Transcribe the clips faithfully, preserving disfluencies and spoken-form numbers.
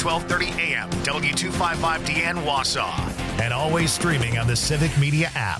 twelve thirty A M, W two fifty-five D N Wausau. And always streaming on the Civic Media app.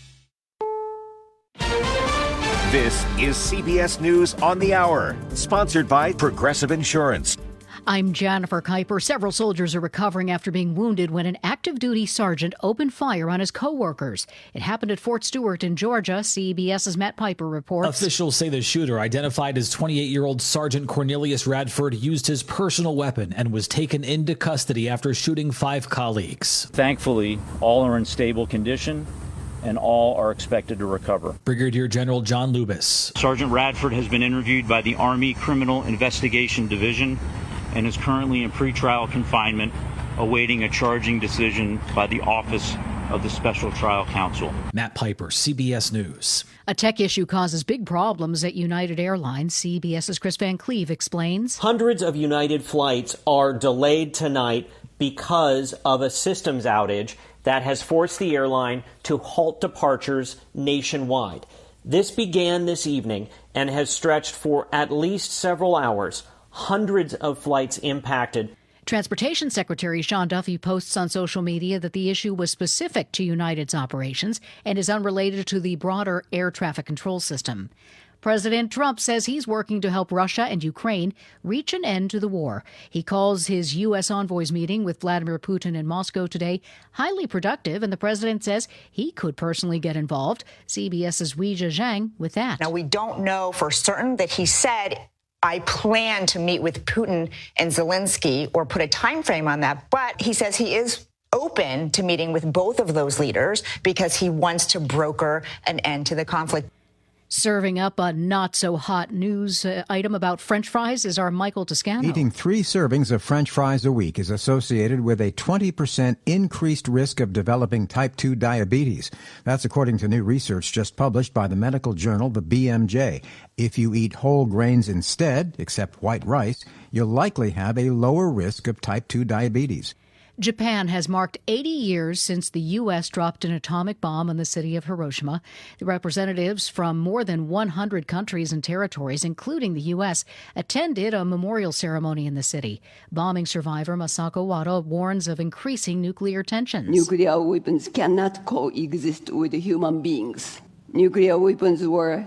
This is C B S News on the Hour, sponsored by Progressive Insurance. I'm Jennifer Kuiper. Several soldiers are recovering after being wounded when an active-duty sergeant opened fire on his co-workers. It happened at Fort Stewart in Georgia. CBS's Matt Piper reports. Officials say the shooter, identified as twenty-eight-year-old Sergeant Cornelius Radford, used his personal weapon and was taken into custody after shooting five colleagues. Thankfully, all are in stable condition, and all are expected to recover. Brigadier General John Lubis. Sergeant Radford has been interviewed by the Army Criminal Investigation Division and is currently in pretrial confinement, awaiting a charging decision by the Office of the Special Trial Counsel. Matt Piper, C B S News. A tech issue causes big problems at United Airlines. CBS's Chris Van Cleve explains. Hundreds of United flights are delayed tonight because of a systems outage that has forced the airline to halt departures nationwide. This began this evening and has stretched for at least several hours. Hundreds of flights impacted. Transportation Secretary Sean Duffy posts on social media that the issue was specific to United's operations and is unrelated to the broader air traffic control system. President Trump says he's working to help Russia and Ukraine reach an end to the war. He calls his U S envoys meeting with Vladimir Putin in Moscow today highly productive, and the president says he could personally get involved. CBS's Weijia Zhang with that. Now, we don't know for certain that he said, I plan to meet with Putin and Zelensky, or put a time frame on that. But he says he is open to meeting with both of those leaders because he wants to broker an end to the conflict. Serving up a not-so-hot news uh, item about French fries is our Michael Toscano. Eating three servings of French fries a week is associated with a twenty percent increased risk of developing type two diabetes. That's according to new research just published by the medical journal, the B M J. If you eat whole grains instead, except white rice, you'll likely have a lower risk of type two diabetes. Japan has marked eighty years since the U S dropped an atomic bomb on the city of Hiroshima. The representatives from more than one hundred countries and territories, including the U S, attended a memorial ceremony in the city. Bombing survivor Masako Wada warns of increasing nuclear tensions. Nuclear weapons cannot coexist with human beings. Nuclear weapons were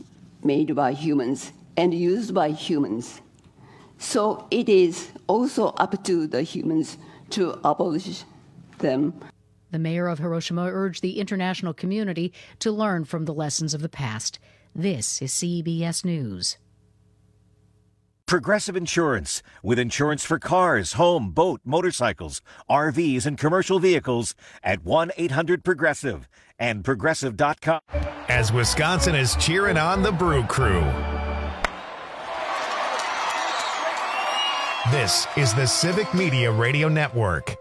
made by humans and used by humans. So it is also up to the humans to abolish them. The mayor of Hiroshima urged the international community to learn from the lessons of the past. This is C B S News. Progressive Insurance, with insurance for cars, home, boat, motorcycles, R Vs, and commercial vehicles at one eight hundred Progressive and Progressive dot com. As Wisconsin is cheering on the Brew Crew. This is the Civic Media Radio Network.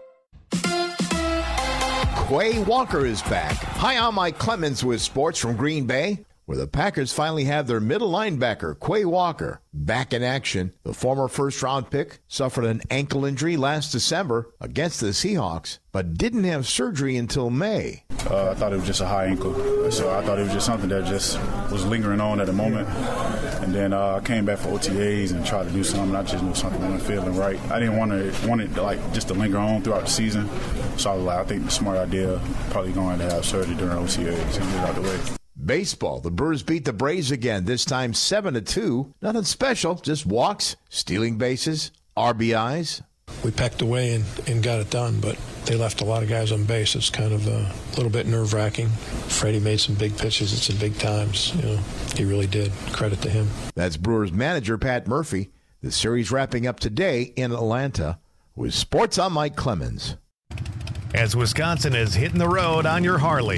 Quay Walker is back. Hi, I'm Mike Clemens with sports from Green Bay, where the Packers finally have their middle linebacker, Quay Walker, back in action. The former first-round pick suffered an ankle injury last December against the Seahawks, but didn't have surgery until May. Uh, I thought it was just a high ankle, so I thought it was just something that just was lingering on at the moment. And then uh, I came back for O T As and tried to do something. I just knew something wasn't feeling right. I didn't want to want it to, like just to linger on throughout the season. So I was like, I think the smart idea probably going to have surgery during O T As and get it out the way. Baseball, the Brewers beat the Braves again, this time seven to two. Nothing special, just walks, stealing bases, R B Is. We pecked away and, and got it done, but they left a lot of guys on base. It's kind of a little bit nerve-wracking. Freddie made some big pitches at some big times. You know, he really did. Credit to him. That's Brewers manager Pat Murphy. The series wrapping up today in Atlanta. With Sports, I'm Mike Clemens. As Wisconsin is hitting the road on your Harley.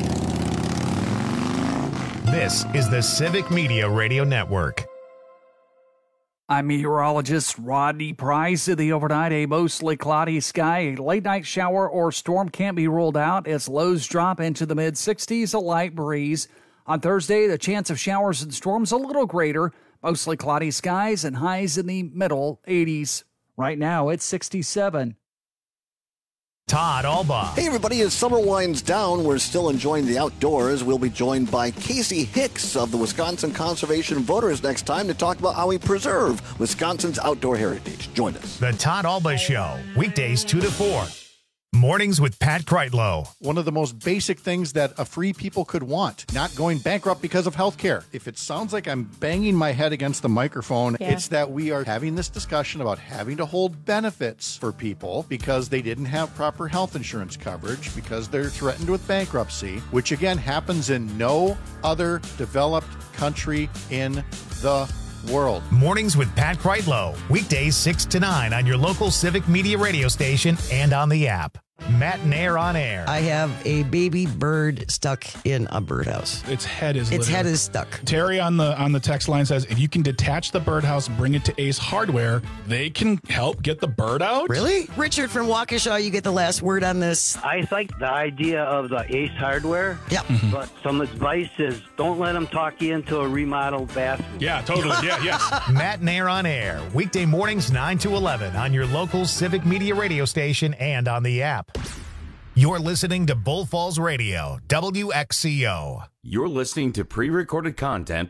This is the Civic Media Radio Network. I'm meteorologist Rodney Price. In the overnight, a mostly cloudy sky. A late-night shower or storm can't be ruled out as lows drop into the mid-sixties, a light breeze. On Thursday, the chance of showers and storms a little greater. Mostly cloudy skies and highs in the middle eighties. Right now, it's sixty-seven. Todd Alba. Hey everybody, as summer winds down, we're still enjoying the outdoors. We'll be joined by Casey Hicks of the Wisconsin Conservation Voters next time to talk about how we preserve Wisconsin's outdoor heritage. Join us. The Todd Alba Show, weekdays two to four. Mornings with Pat Kreitlow. One of the most basic things that a free people could want, not going bankrupt because of health care. If it sounds like I'm banging my head against the microphone, yeah. It's that we are having this discussion about having to hold benefits for people because they didn't have proper health insurance coverage, because they're threatened with bankruptcy, which again happens in no other developed country in the world. Mornings with Pat Kreitlow. Weekdays six to nine on your local Civic Media radio station and on the app. Matt Nair on air. I have a baby bird stuck in a birdhouse. Its head is Its literally. head is stuck. Terry on the on the text line says, if you can detach the birdhouse, bring it to Ace Hardware, they can help get the bird out. Really? Richard from Waukesha, you get the last word on this. I like the idea of the Ace Hardware. Yep. Mm-hmm. But some advice is don't let them talk you into a remodeled bathroom. Yeah, totally. Yeah, yes. Matt Nair on air. Weekday mornings nine to eleven on your local Civic Media radio station and on the app. You're listening to Bull Falls Radio, W X C O. You're listening to pre-recorded content.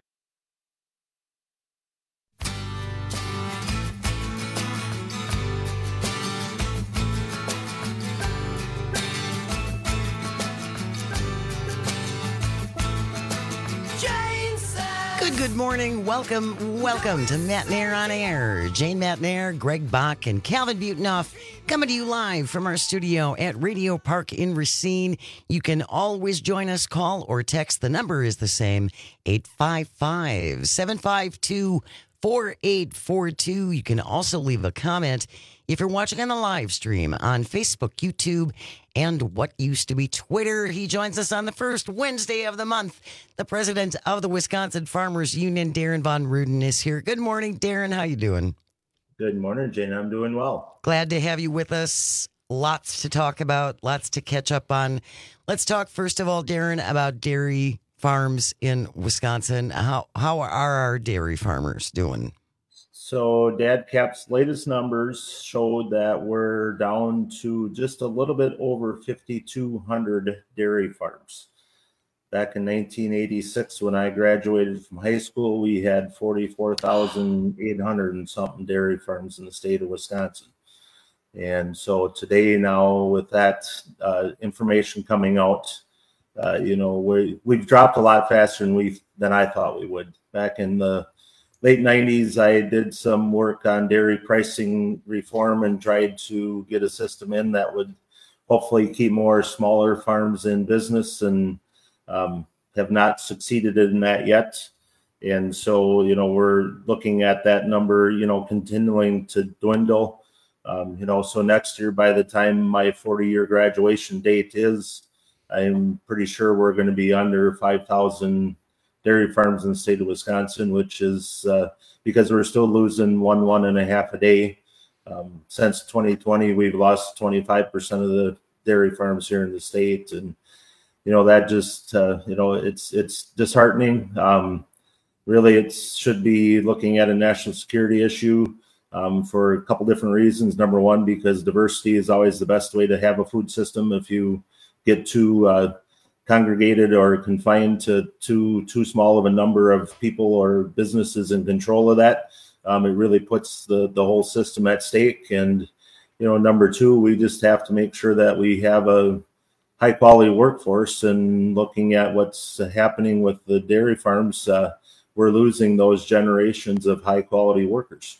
Good, good morning. Welcome, welcome to Matt Nair on Air. Jane Matt Nair, Greg Bach, and Calvin Butenoff coming to you live from our studio at Radio Park in Racine. You can always join us, call or text. The number is the same, eight five five, seven five two, four eight four two. You can also leave a comment if you're watching on the live stream on Facebook, YouTube, and what used to be Twitter. He joins us on the first Wednesday of the month. The president of the Wisconsin Farmers Union, Darren Von Ruden, is here. Good morning, Darren. How you doing? Good morning, Jane. I'm doing well. Glad to have you with us. Lots to talk about, lots to catch up on. Let's talk, first of all, Darren, about dairy farms in Wisconsin. How, how are our dairy farmers doing? So DADCAP's latest numbers showed that we're down to just a little bit over fifty-two hundred dairy farms. Back in nineteen eighty-six, when I graduated from high school, we had forty-four thousand eight hundred and something dairy farms in the state of Wisconsin. And so today now with that uh, information coming out, uh, you know, we, we've dropped a lot faster than we than I thought we would. Back in the late nineties, I did some work on dairy pricing reform and tried to get a system in that would hopefully keep more smaller farms in business, and um, have not succeeded in that yet. And so, you know, we're looking at that number, you know, continuing to dwindle. Um, you know, so next year, by the time my forty-year graduation date is, I'm pretty sure we're going to be under five thousand dairy farms in the state of Wisconsin, which is uh, because we're still losing one, one and a half a day. Um, since twenty twenty, we've lost twenty-five percent of the dairy farms here in the state. And, you know, that just, uh, you know, it's, it's disheartening. Um, really, it should be looking at a national security issue um, for a couple different reasons. Number one, because diversity is always the best way to have a food system. If you get too uh, congregated or confined to too too small of a number of people or businesses in control of that, um, it really puts the the whole system at stake. And, you know, number two, we just have to make sure that we have a high quality workforce. And looking at what's happening with the dairy farms, uh, we're losing those generations of high quality workers.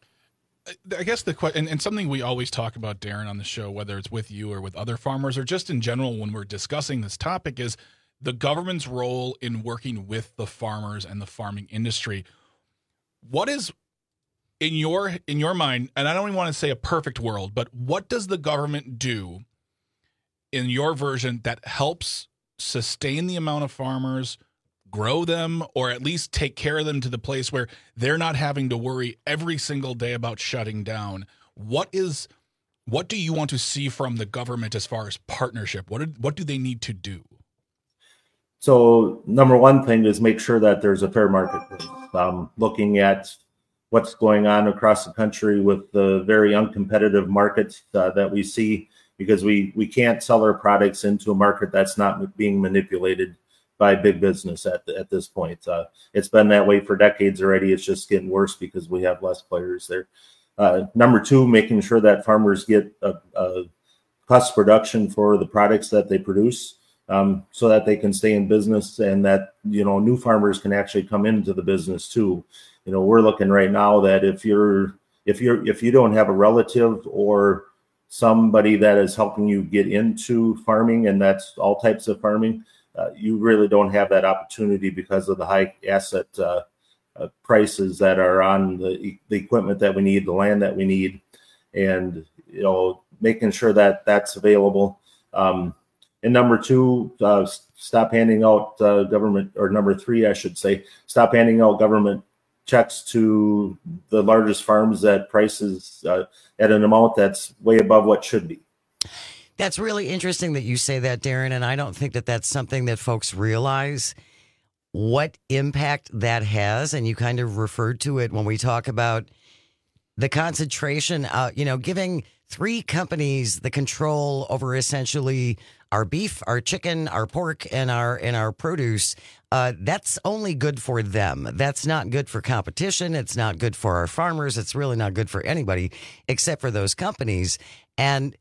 I guess the question, and, and something we always talk about, Darren, on the show, whether it's with you or with other farmers or just in general when we're discussing this topic, is the government's role in working with the farmers and the farming industry. What is in your in your mind, and I don't even want to say a perfect world, but what does the government do in your version that helps sustain the amount of farmers, grow them, or at least take care of them to the place where they're not having to worry every single day about shutting down? What is, what do you want to see from the government as far as partnership? What, are, what do they need to do? So number one thing is make sure that there's a fair market. Um, looking at what's going on across the country with the very uncompetitive markets uh, that we see, because we, we can't sell our products into a market that's not being manipulated by big business at the, at this point. Uh, it's been that way for decades already. It's just getting worse because we have less players there. Uh, number two, making sure that farmers get a, a cost production for the products that they produce, um, so that they can stay in business, and that, you know, new farmers can actually come into the business too. You know, we're looking right now that if you're if you're if you don't have a relative or somebody that is helping you get into farming, and that's all types of farming, uh, you really don't have that opportunity because of the high asset uh, uh, prices that are on the, the equipment that we need, the land that we need, and, you know, making sure that that's available. Um, and number two, uh, stop handing out uh, government, or number three, I should say, stop handing out government checks to the largest farms at prices uh, at an amount that's way above what should be. That's really interesting that you say that, Darren, and I don't think that that's something that folks realize what impact that has. And you kind of referred to it when we talk about the concentration, uh, you know, giving three companies the control over essentially our beef, our chicken, our pork, and our and our produce. Uh, that's only good for them. That's not good for competition. It's not good for our farmers. It's really not good for anybody except for those companies. And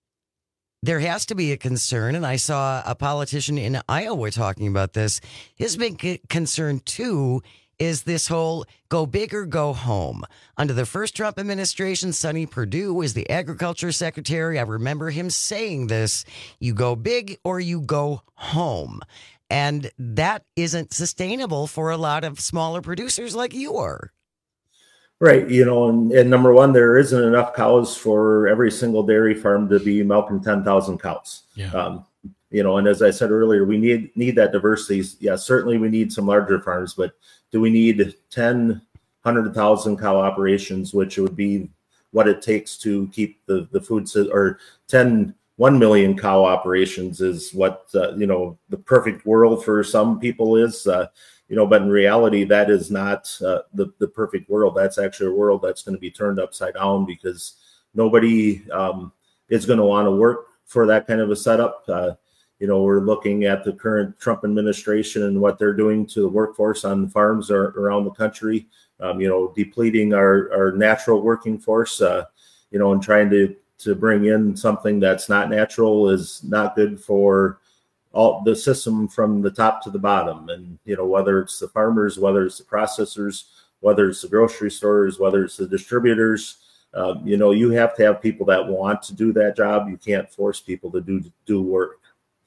there has to be a concern, and I saw a politician in Iowa talking about this. His big concern, too, is this whole go big or go home. Under the first Trump administration, Sonny Perdue was the agriculture secretary. I remember him saying this: you go big or you go home. And that isn't sustainable for a lot of smaller producers like you are. Right. You know, and, and number one, there isn't enough cows for every single dairy farm to be milking ten thousand cows. Yeah. Um, you know, and as I said earlier, we need need that diversity. Yeah, certainly we need some larger farms, but do we need ten, one hundred thousand cow operations, which would be what it takes to keep the, the food, or ten, one million cow operations is what, uh, you know, the perfect world for some people is, uh, you know, but in reality, that is not uh, the, the perfect world. That's actually a world that's going to be turned upside down, because nobody um, is going to want to work for that kind of a setup. Uh, You know, we're looking at the current Trump administration and what they're doing to the workforce on farms or, around the country, um, you know, depleting our, our natural working force, uh, you know, and trying to, to bring in something that's not natural is not good for all the system from the top to the bottom. And, you know, whether it's the farmers, whether it's the processors, whether it's the grocery stores, whether it's the distributors, uh, you know, you have to have people that want to do that job. You can't force people to do do work.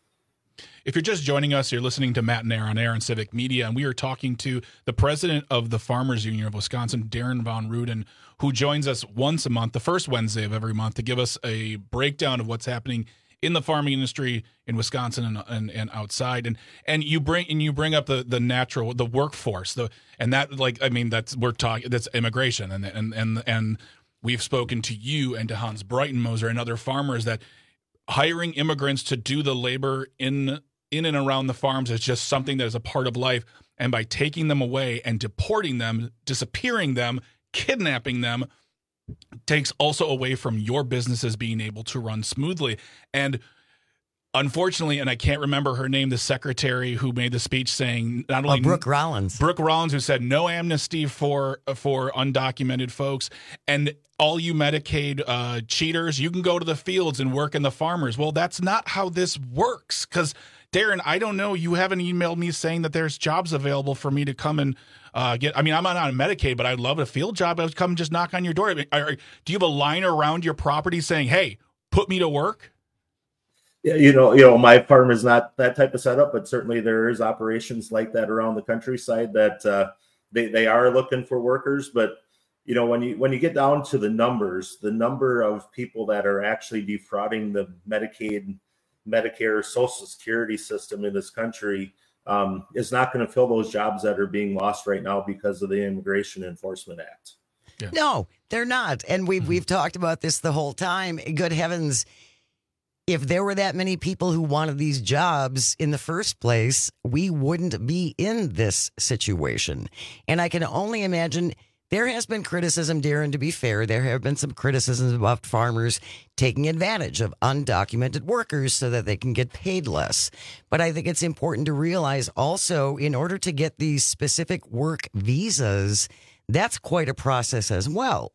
If you're just joining us, you're listening to Matt and Air on Air and Civic Media, and we are talking to the president of the Farmers Union of Wisconsin, Darren Von Ruden, who joins us once a month, the first Wednesday of every month, to give us a breakdown of what's happening in the farming industry in Wisconsin and, and, and outside. And and you bring and you bring up the the natural the workforce, the and that like I mean that's we're talking that's immigration, and and and and we've spoken to you and to Hans Breitenmoser and other farmers that hiring immigrants to do the labor in in and around the farms is just something that is a part of life. And by taking them away and deporting them, disappearing them, kidnapping them, takes also away from your businesses being able to run smoothly. And unfortunately, and I can't remember her name, the secretary who made the speech saying not only oh, Brooke Rollins, Brooke Rollins, who said no amnesty for for undocumented folks, and all you Medicaid uh, cheaters, you can go to the fields and work in the farmers. Well, that's not how this works. Because Darren, I don't know, you haven't emailed me saying that there's jobs available for me to come and uh, get. I mean, I'm not on Medicaid, but I'd love a field job. I would come and just knock on your door. I mean, are, do you have a line around your property saying, "Hey, put me to work"? Yeah, you know, you know, my farm is not that type of setup, but certainly there is operations like that around the countryside that uh, they they are looking for workers. But you know, when you when you get down to the numbers, the number of people that are actually defrauding the Medicaid, Medicare, Social Security system in this country um, is not going to fill those jobs that are being lost right now because of the Immigration Enforcement Act. Yeah. No, they're not, and we've mm-hmm. we've talked about this the whole time. Good heavens. If there were that many people who wanted these jobs in the first place, we wouldn't be in this situation. And I can only imagine There has been criticism, Darren, to be fair. There have been some criticisms about farmers taking advantage of undocumented workers so that they can get paid less. But I think it's important to realize also, in order to get these specific work visas, that's quite a process as well.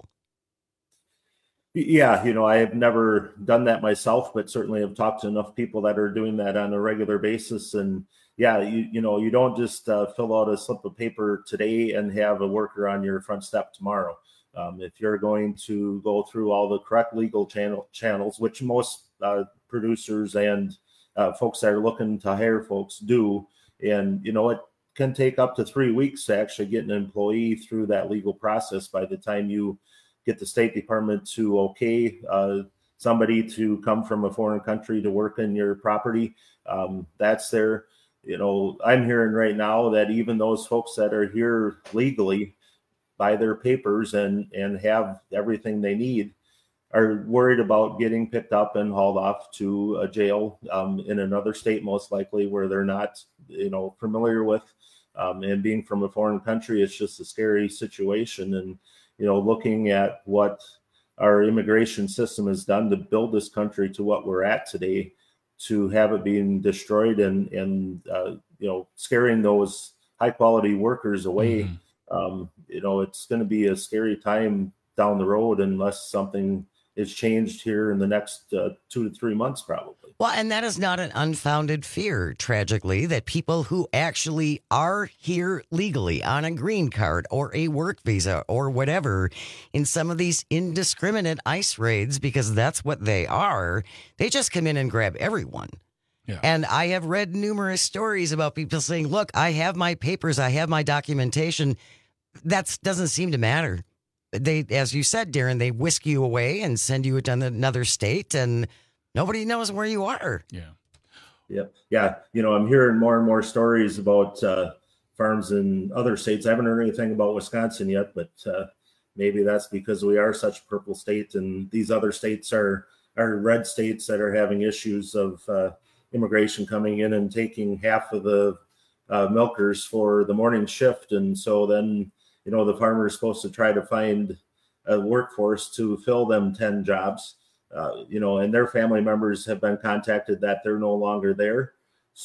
Yeah, you know, I have never done that myself, but certainly have talked to enough people that are doing that on a regular basis. And yeah, you you know, you don't just uh, fill out a slip of paper today and have a worker on your front step tomorrow. Um, if you're going to go through all the correct legal channel channels, which most uh, producers and uh, folks that are looking to hire folks do, and you know, it can take up to three weeks to actually get an employee through that legal process. By the time you get the State Department to okay uh, somebody to come from a foreign country to work in your property, um, that's their. You know, I'm hearing right now that even those folks that are here legally by their papers and, and have everything they need are worried about getting picked up and hauled off to a jail um, in another state, most likely, where they're not, you know, familiar with. Um, and being from a foreign country, it's just a scary situation. And, you know, looking at what our immigration system has done to build this country to what we're at today, to have it being destroyed and, and uh, you know, scaring those high quality workers away, mm-hmm. um, you know, it's going to be a scary time down the road unless something is changed here in the next uh, two to three months, probably. Well, and that is not an unfounded fear, tragically, that people who actually are here legally on a green card or a work visa or whatever, in some of these indiscriminate ICE raids, because that's what they are, they just come in and grab everyone. Yeah. And I have read numerous stories about people saying, look, I have my papers, I have my documentation. That doesn't seem to matter. They, as you said, Darren, they whisk you away and send you to another state, and nobody knows where you are. Yeah. Yep. Yeah. You know, I'm hearing more and more stories about uh, farms in other states. I haven't heard anything about Wisconsin yet, but uh, maybe that's because we are such a purple state, and these other states are, are red states that are having issues of uh, immigration coming in and taking half of the uh, milkers for the morning shift. And so then, you know, the farmer is supposed to try to find a workforce to fill them ten jobs, uh, you know, and their family members have been contacted that they're no longer there.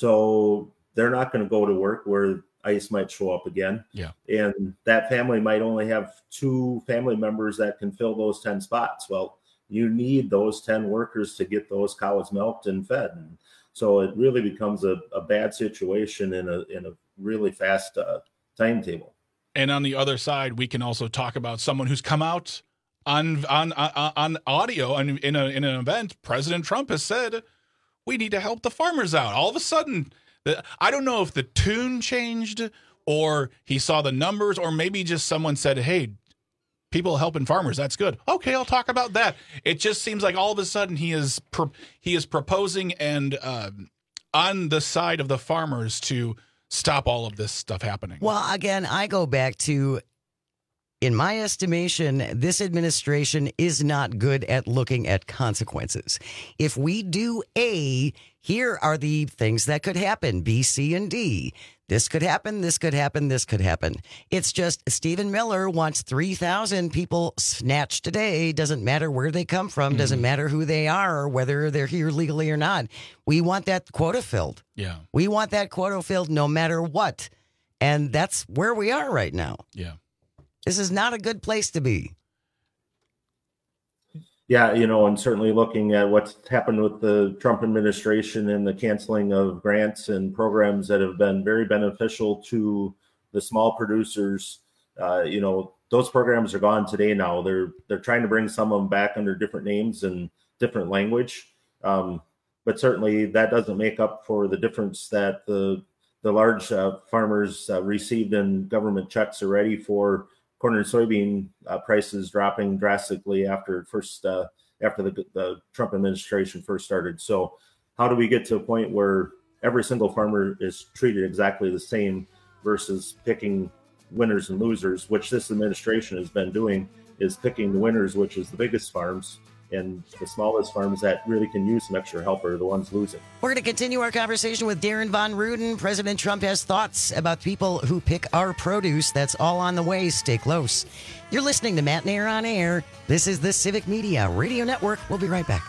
So they're not going to go to work where ICE might show up again. Yeah. And that family might only have two family members that can fill those ten spots. Well, you need those ten workers to get those cows milked and fed. And so it really becomes a, a bad situation in a, in a really fast uh, timetable. And on the other side, we can also talk about someone who's come out on on on, on audio and in a in an event. President Trump has said we need to help the farmers out. All of a sudden, the, I don't know if the tune changed or he saw the numbers, or maybe just someone said, "Hey, people helping farmers, that's good. Okay, I'll talk about that." It just seems like all of a sudden he is pro- he is proposing and uh, on the side of the farmers to stop all of this stuff happening. Well, again, I go back to, in my estimation, this administration is not good at looking at consequences. If we do A, here are the things that could happen, B, C, and D. This could happen, this could happen, this could happen. It's just Stephen Miller wants three thousand people snatched today. Doesn't matter where they come from, mm-hmm. doesn't matter who they are, or whether they're here legally or not. We want that quota filled. Yeah. We want that quota filled no matter what. And that's where we are right now. Yeah. This is not a good place to be. Yeah, you know, and certainly looking at what's happened with the Trump administration and the canceling of grants and programs that have been very beneficial to the small producers, uh, you know, those programs are gone today now. They're they're trying to bring some of them back under different names and different language, um, but certainly that doesn't make up for the difference that the the large uh, farmers uh, received in government checks already for corn and soybean uh, prices dropping drastically after first uh, after the, the Trump administration first started. So how do we get to a point where every single farmer is treated exactly the same versus picking winners and losers, which this administration has been doing, is picking the winners, which is the biggest farms, And the smallest farms that really can use some extra help are the ones losing. We're going to continue our conversation with Darren Von Ruden. President Trump has thoughts about people who pick our produce. That's all on the way. Stay close. You're listening to Matt Nair on Air. This is the Civic Media Radio Network. We'll be right back.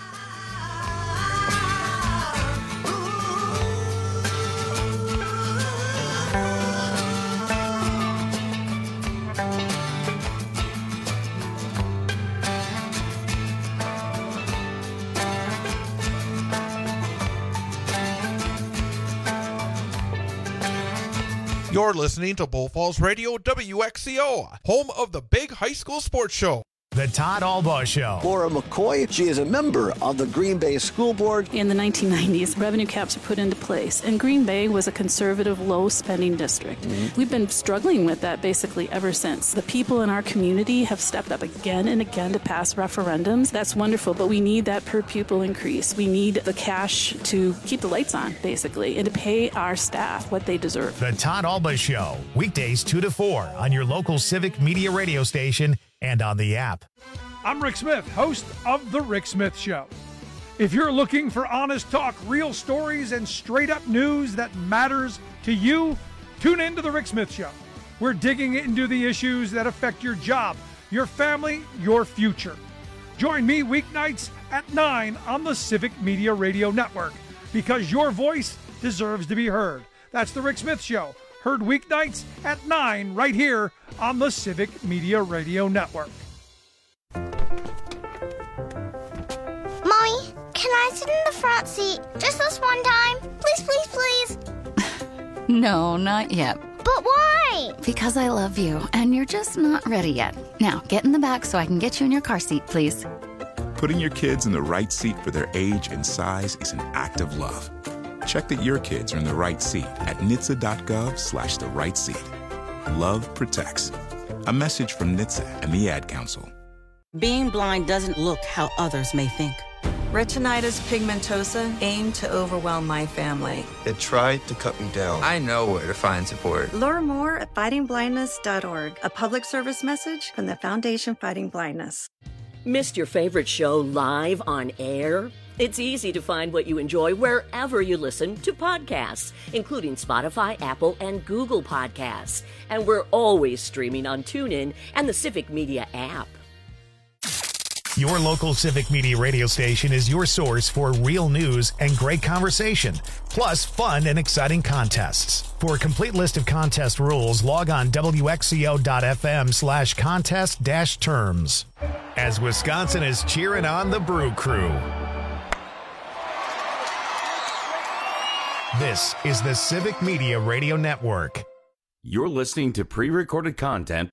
You're listening to Bull Falls Radio W X C O, home of the big high school sports show. The Todd Albaugh Show. Laura McCoy, she is a member of the Green Bay School Board. In the nineteen nineties, revenue caps were put into place, and Green Bay was a conservative, low-spending district. Mm-hmm. We've been struggling with that basically ever since. The people in our community have stepped up again and again to pass referendums. That's wonderful, but we need that per-pupil increase. We need the cash to keep the lights on, basically, and to pay our staff what they deserve. The Todd Albaugh Show, weekdays two to four on your local Civic Media radio station and on the app. I'm Rick Smith, host of The Rick Smith Show. If you're looking for honest talk, real stories, and straight-up news that matters to you, tune in to The Rick Smith Show. We're digging into the issues that affect your job, your family, your future. Join me weeknights at nine on the Civic Media Radio Network, because your voice deserves to be heard. That's The Rick Smith Show, heard weeknights at nine right here on the Civic Media Radio Network. Mommy, can I sit in the front seat just this one time? Please, please, please. No, not yet. But why? Because I love you, and you're just not ready yet. Now, get in the back so I can get you in your car seat, please. Putting your kids in the right seat for their age and size is an act of love. Check that your kids are in the right seat at N H T S A dot gov slash the right seat. Love protects. A message from N H T S A and the Ad Council. Being blind doesn't look how others may think. Retinitis pigmentosa aimed to overwhelm my family. It tried to cut me down. I know where to find support. Learn more at fighting blindness dot org, a public service message from the Foundation Fighting Blindness. Missed your favorite show live on air? It's easy to find what you enjoy wherever you listen to podcasts, including Spotify, Apple, and Google Podcasts. And we're always streaming on TuneIn and the Civic Media app. Your local Civic Media radio station is your source for real news and great conversation, plus fun and exciting contests. For a complete list of contest rules, log on W X C O dot F M slash contest dash terms. As Wisconsin is cheering on the Brew Crew. This is the Civic Media Radio Network. You're listening to pre-recorded content.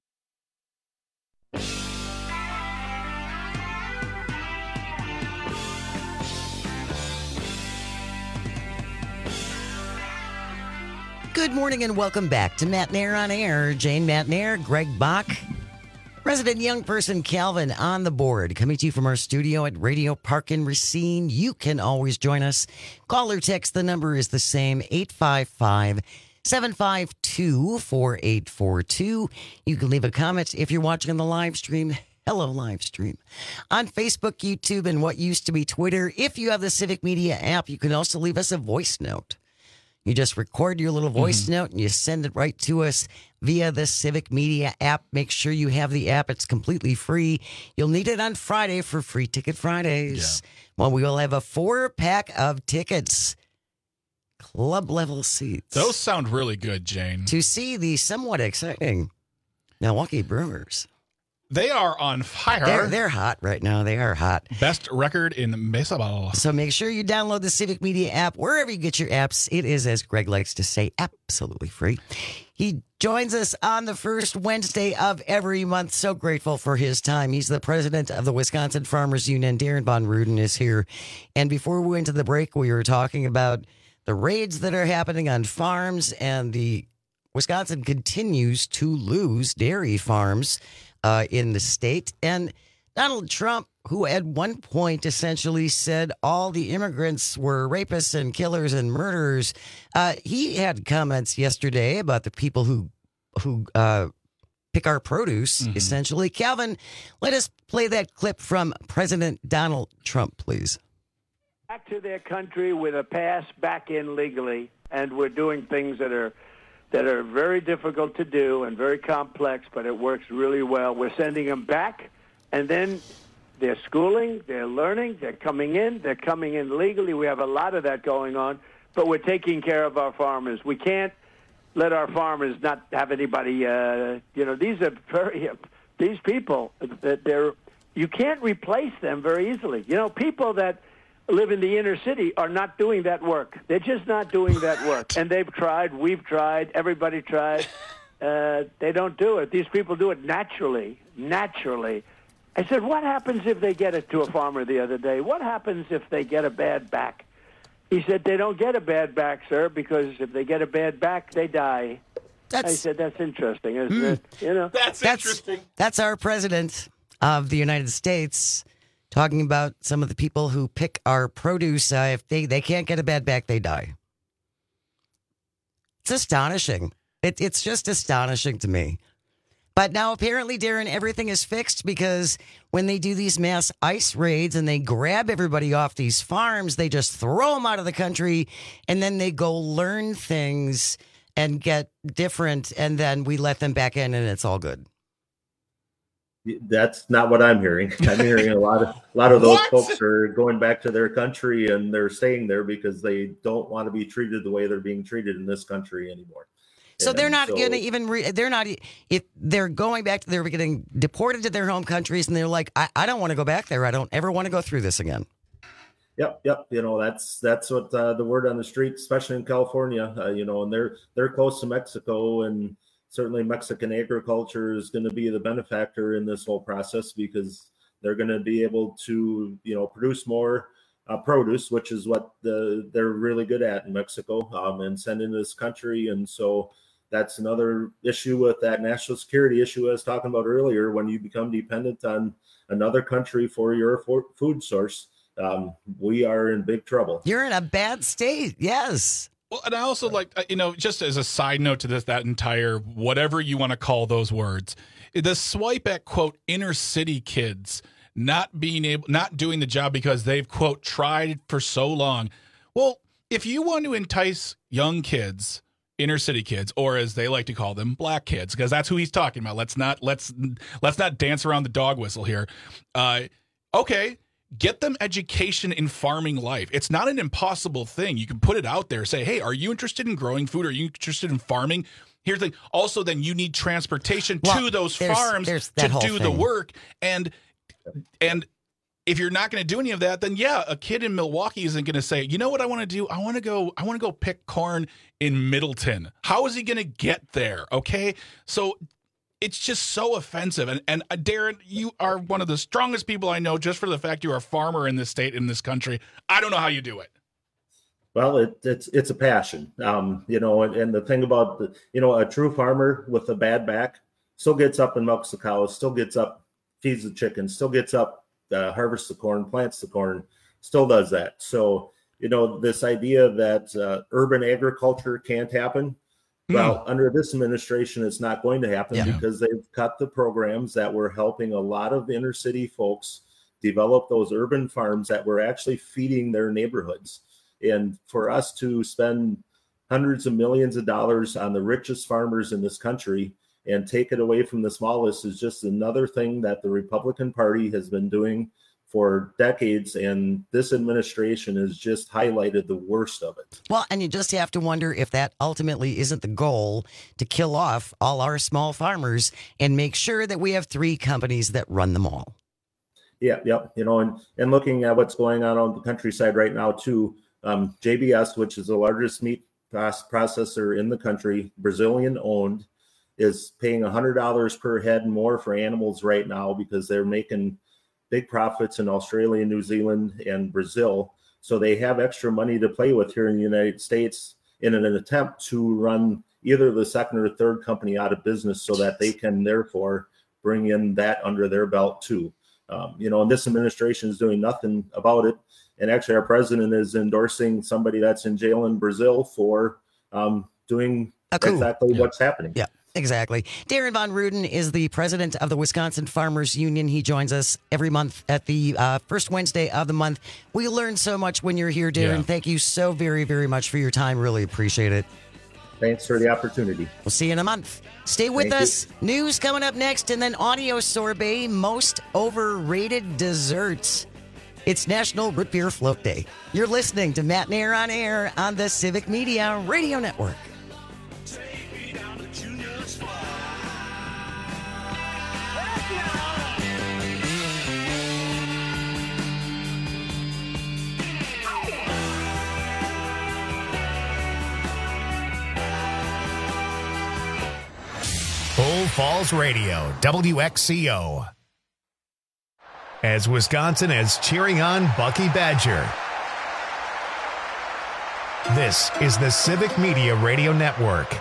Good morning and welcome back to Matt Nair on Air. Jane Matt Nair, Greg Bach, resident young person Calvin on the board. Coming to you from our studio at Radio Park in Racine. You can always join us. Call or text. The number is the same, eight five five, seven five two, four eight four two. You can leave a comment if you're watching on the live stream. Hello, live stream. On Facebook, YouTube, and what used to be Twitter. If you have the Civic Media app, you can also leave us a voice note. You just record your little voice mm-hmm. note and you send it right to us via the Civic Media app. Make sure you have the app. It's completely free. You'll need it on Friday for Free Ticket Fridays. Yeah. Well, we will have a four-pack of tickets, club-level seats. Those sound really good, Jane. To see the somewhat exciting Milwaukee Brewers. They are on fire. They're, they're hot right now. They are hot. Best record in baseball. So make sure you download the Civic Media app wherever you get your apps. It is, as Greg likes to say, absolutely free. He joins us on the first Wednesday of every month. So grateful for his time. He's the president of the Wisconsin Farmers Union. Darren Von Ruden is here. And before we went to the break, we were talking about the raids that are happening on farms, and the Wisconsin continues to lose dairy farms Uh, in the state. And Donald Trump, who at one point essentially said all the immigrants were rapists and killers and murderers, uh, he had comments yesterday about the people who who uh, pick our produce, mm-hmm. essentially. Calvin, let us play that clip from President Donald Trump, please. Back to their country with a pass back in legally, and we're doing things that are that are very difficult to do and very complex, but it works really well. We're sending them back, and then they're schooling, they're learning, they're coming in, they're coming in legally. We have a lot of that going on, but we're taking care of our farmers. We can't let our farmers not have anybody, uh, you know, these are very, these people, they're, you can't replace them very easily. You know, people that live in the inner city are not doing that work. They're just not doing that work. And they've tried, we've tried, everybody tried. Uh, they don't do it. These people do it naturally, naturally. I said, what happens if they get it to a farmer the other day? What happens if they get a bad back? He said, they don't get a bad back, sir, because if they get a bad back, they die. That's, I said, that's interesting, isn't mm, it? You know, that's, that's interesting. That's our president of the United States talking about some of the people who pick our produce. Uh, if they, they can't get a bad back, they die. It's astonishing. It, it's just astonishing to me. But now apparently, Darren, everything is fixed because when they do these mass ice raids and they grab everybody off these farms, they just throw them out of the country and then they go learn things and get different. And then we let them back in and it's all good. That's not what I'm hearing. I'm hearing a lot of a lot of those folks are going back to their country and they're staying there because they don't want to be treated the way they're being treated in this country anymore. So and they're not so, going to even, re- they're not, if they're going back, to, they're getting deported to their home countries and they're like, I, I don't want to go back there. I don't ever want to go through this again. Yep. Yep. You know, that's, that's what uh, the word on the street, especially in California, uh, you know, and they're, they're close to Mexico, and certainly Mexican agriculture is going to be the benefactor in this whole process because they're going to be able to, you know, produce more uh, produce, which is what the, they're really good at in Mexico, um, and send into this country. And so that's another issue with that national security issue I was talking about earlier. When you become dependent on another country for your for food source, um, we are in big trouble. You're in a bad state. Yes. Well, and I also like, you know, just as a side note to this, that entire, whatever you want to call those words, the swipe at, quote, inner city kids not being able, not doing the job because they've, quote, tried for so long. Well, if you want to entice young kids, inner city kids, or as they like to call them, black kids, because that's who he's talking about. Let's not, let's, let's not dance around the dog whistle here. Uh, okay. Get them education in farming life. It's not an impossible thing. You can put it out there. Say, hey, are you interested in growing food? Are you interested in farming? Here's the thing. Also, then you need transportation well, to those there's, farms there's to do thing. the work. And and if you're not going to do any of that, then yeah, a kid in Milwaukee isn't going to say, you know what I want to do? I want to go. I want to go pick corn in Middleton. How is he going to get there? Okay, so. It's just so offensive. And, and uh, Darren, you are one of the strongest people I know just for the fact you're a farmer in this state, in this country. I don't know how you do it. Well, it, it's it's a passion, um, you know, and, and the thing about, the, you know, a true farmer with a bad back still gets up and milks the cows, still gets up, feeds the chickens, still gets up, uh, harvests the corn, plants the corn, still does that. So, you know, this idea that uh, urban agriculture can't happen, well, mm. under this administration, it's not going to happen yeah. because they've cut the programs that were helping a lot of inner city folks develop those urban farms that were actually feeding their neighborhoods. And for us to spend hundreds of millions of dollars on the richest farmers in this country and take it away from the smallest is just another thing that the Republican Party has been doing for decades, and this administration has just highlighted the worst of it. Well, and you just have to wonder if that ultimately isn't the goal, to kill off all our small farmers and make sure that we have three companies that run them all. Yeah, yep. You know, and, and looking at what's going on on the countryside right now, too, um, J B S, which is the largest meat processor in the country, Brazilian owned, is paying one hundred dollars per head more for animals right now because they're making big profits in Australia, New Zealand, and Brazil. So they have extra money to play with here in the United States in an attempt to run either the second or third company out of business so that they can therefore bring in that under their belt too. Um, you know, and this administration is doing nothing about it. And actually our president is endorsing somebody that's in jail in Brazil for um, doing exactly yeah. what's happening. Yeah. Exactly. Darren Von Ruden is the president of the Wisconsin Farmers Union. He joins us every month at the uh, first Wednesday of the month. We learn so much when you're here, Darren. Yeah. Thank you so very, very much for your time. Really appreciate it. Thanks for the opportunity. We'll see you in a month. Stay with Thank us. you. News coming up next, and then audio sorbet, most overrated desserts. It's National Root Beer Float Day. You're listening to Matt Nair on Air on the Civic Media Radio Network. Bull Falls Radio, W X C O. As Wisconsin is cheering on Bucky Badger. This is the Civic Media Radio Network.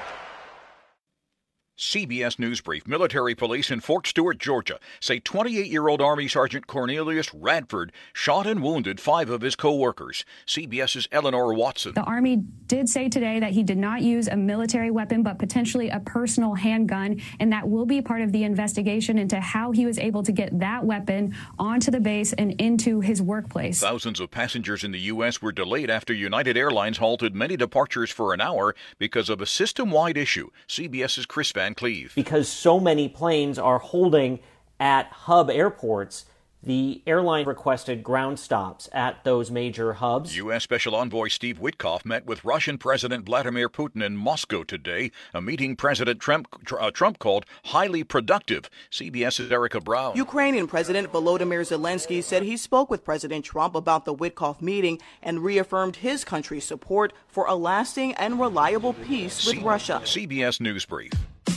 C B S News Brief. Military police in Fort Stewart, Georgia, say twenty-eight-year-old Army Sergeant Cornelius Radford shot and wounded five of his co-workers. CBS's Eleanor Watson. The Army did say today that he did not use a military weapon, but potentially a personal handgun, and that will be part of the investigation into how he was able to get that weapon onto the base and into his workplace. Thousands of passengers in the U S were delayed after United Airlines halted many departures for an hour because of a system-wide issue. CBS's Chris Van Cleve. Because so many planes are holding at hub airports, the airline requested ground stops at those major hubs. U S. Special Envoy Steve Witkoff met with Russian President Vladimir Putin in Moscow today, a meeting President Trump, uh, Trump called highly productive. CBS's Erica Brown. Ukrainian President Volodymyr Zelensky said he spoke with President Trump about the Witkoff meeting and reaffirmed his country's support for a lasting and reliable peace with C- Russia. C B S News Brief.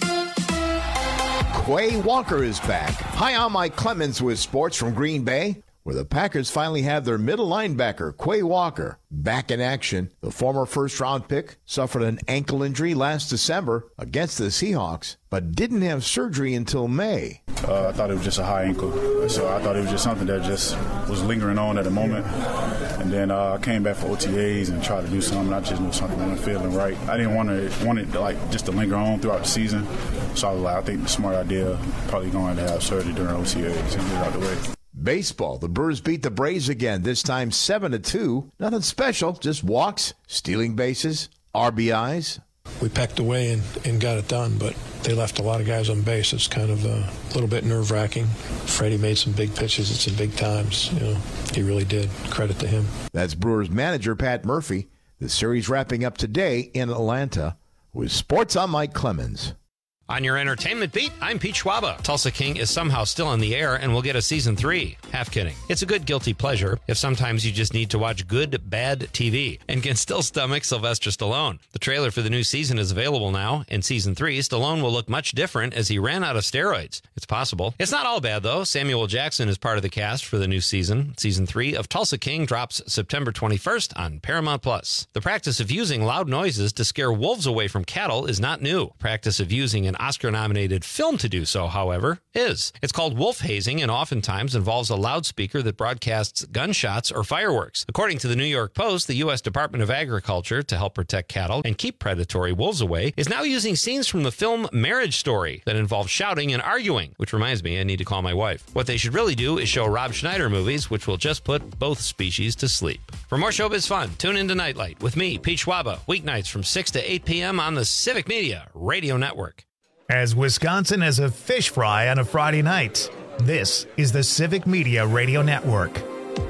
Quay Walker is back. Hi, I'm Mike Clemens with sports from Green Bay, where the Packers finally have their middle linebacker, Quay Walker, back in action. The former first-round pick suffered an ankle injury last December against the Seahawks, but didn't have surgery until May. Uh, I thought it was just a high ankle, so I thought it was just something that just was lingering on at the moment. And then uh, I came back for O T As and tried to do something. I just knew something wasn't feeling right. I didn't want to want it to, like just to linger on throughout the season. So I was like, I think the smart idea probably going to have surgery during O T As and get it out the way. Baseball. The Brewers beat the Braves again, this time seven to two. Nothing special, just walks, stealing bases, R B Is. We pecked away and, and got it done, but they left a lot of guys on base. It's kind of a little bit nerve-wracking. Freddie made some big pitches at some big times. You know, he really did. Credit to him. That's Brewers manager Pat Murphy. The series wrapping up today in Atlanta. With Sports, I'm Mike Clemens. On your entertainment beat, I'm Pete Schwaba. Tulsa King is somehow still in the air and will get a season three. Half kidding. It's a good guilty pleasure if sometimes you just need to watch good, bad T V and can still stomach Sylvester Stallone. The trailer for the new season is available now. In season three, Stallone will look much different as he ran out of steroids. It's possible. It's not all bad, though. Samuel Jackson is part of the cast for the new season. Season three of Tulsa King drops September twenty-first on Paramount Plus. The practice of using loud noises to scare wolves away from cattle is not new. Practice of using an Oscar-nominated film to do so, however, is. It's called wolf hazing and oftentimes involves a loudspeaker that broadcasts gunshots or fireworks. According to the New York Post, the U S Department of Agriculture, to help protect cattle and keep predatory wolves away, is now using scenes from the film Marriage Story that involve shouting and arguing, which reminds me, I need to call my wife. What they should really do is show Rob Schneider movies, which will just put both species to sleep. For more showbiz fun, tune into Nightlight with me, Pete Schwaba, weeknights from six to eight p.m. on the Civic Media Radio Network. As Wisconsin has a fish fry on a Friday night, this is the Civic Media Radio Network.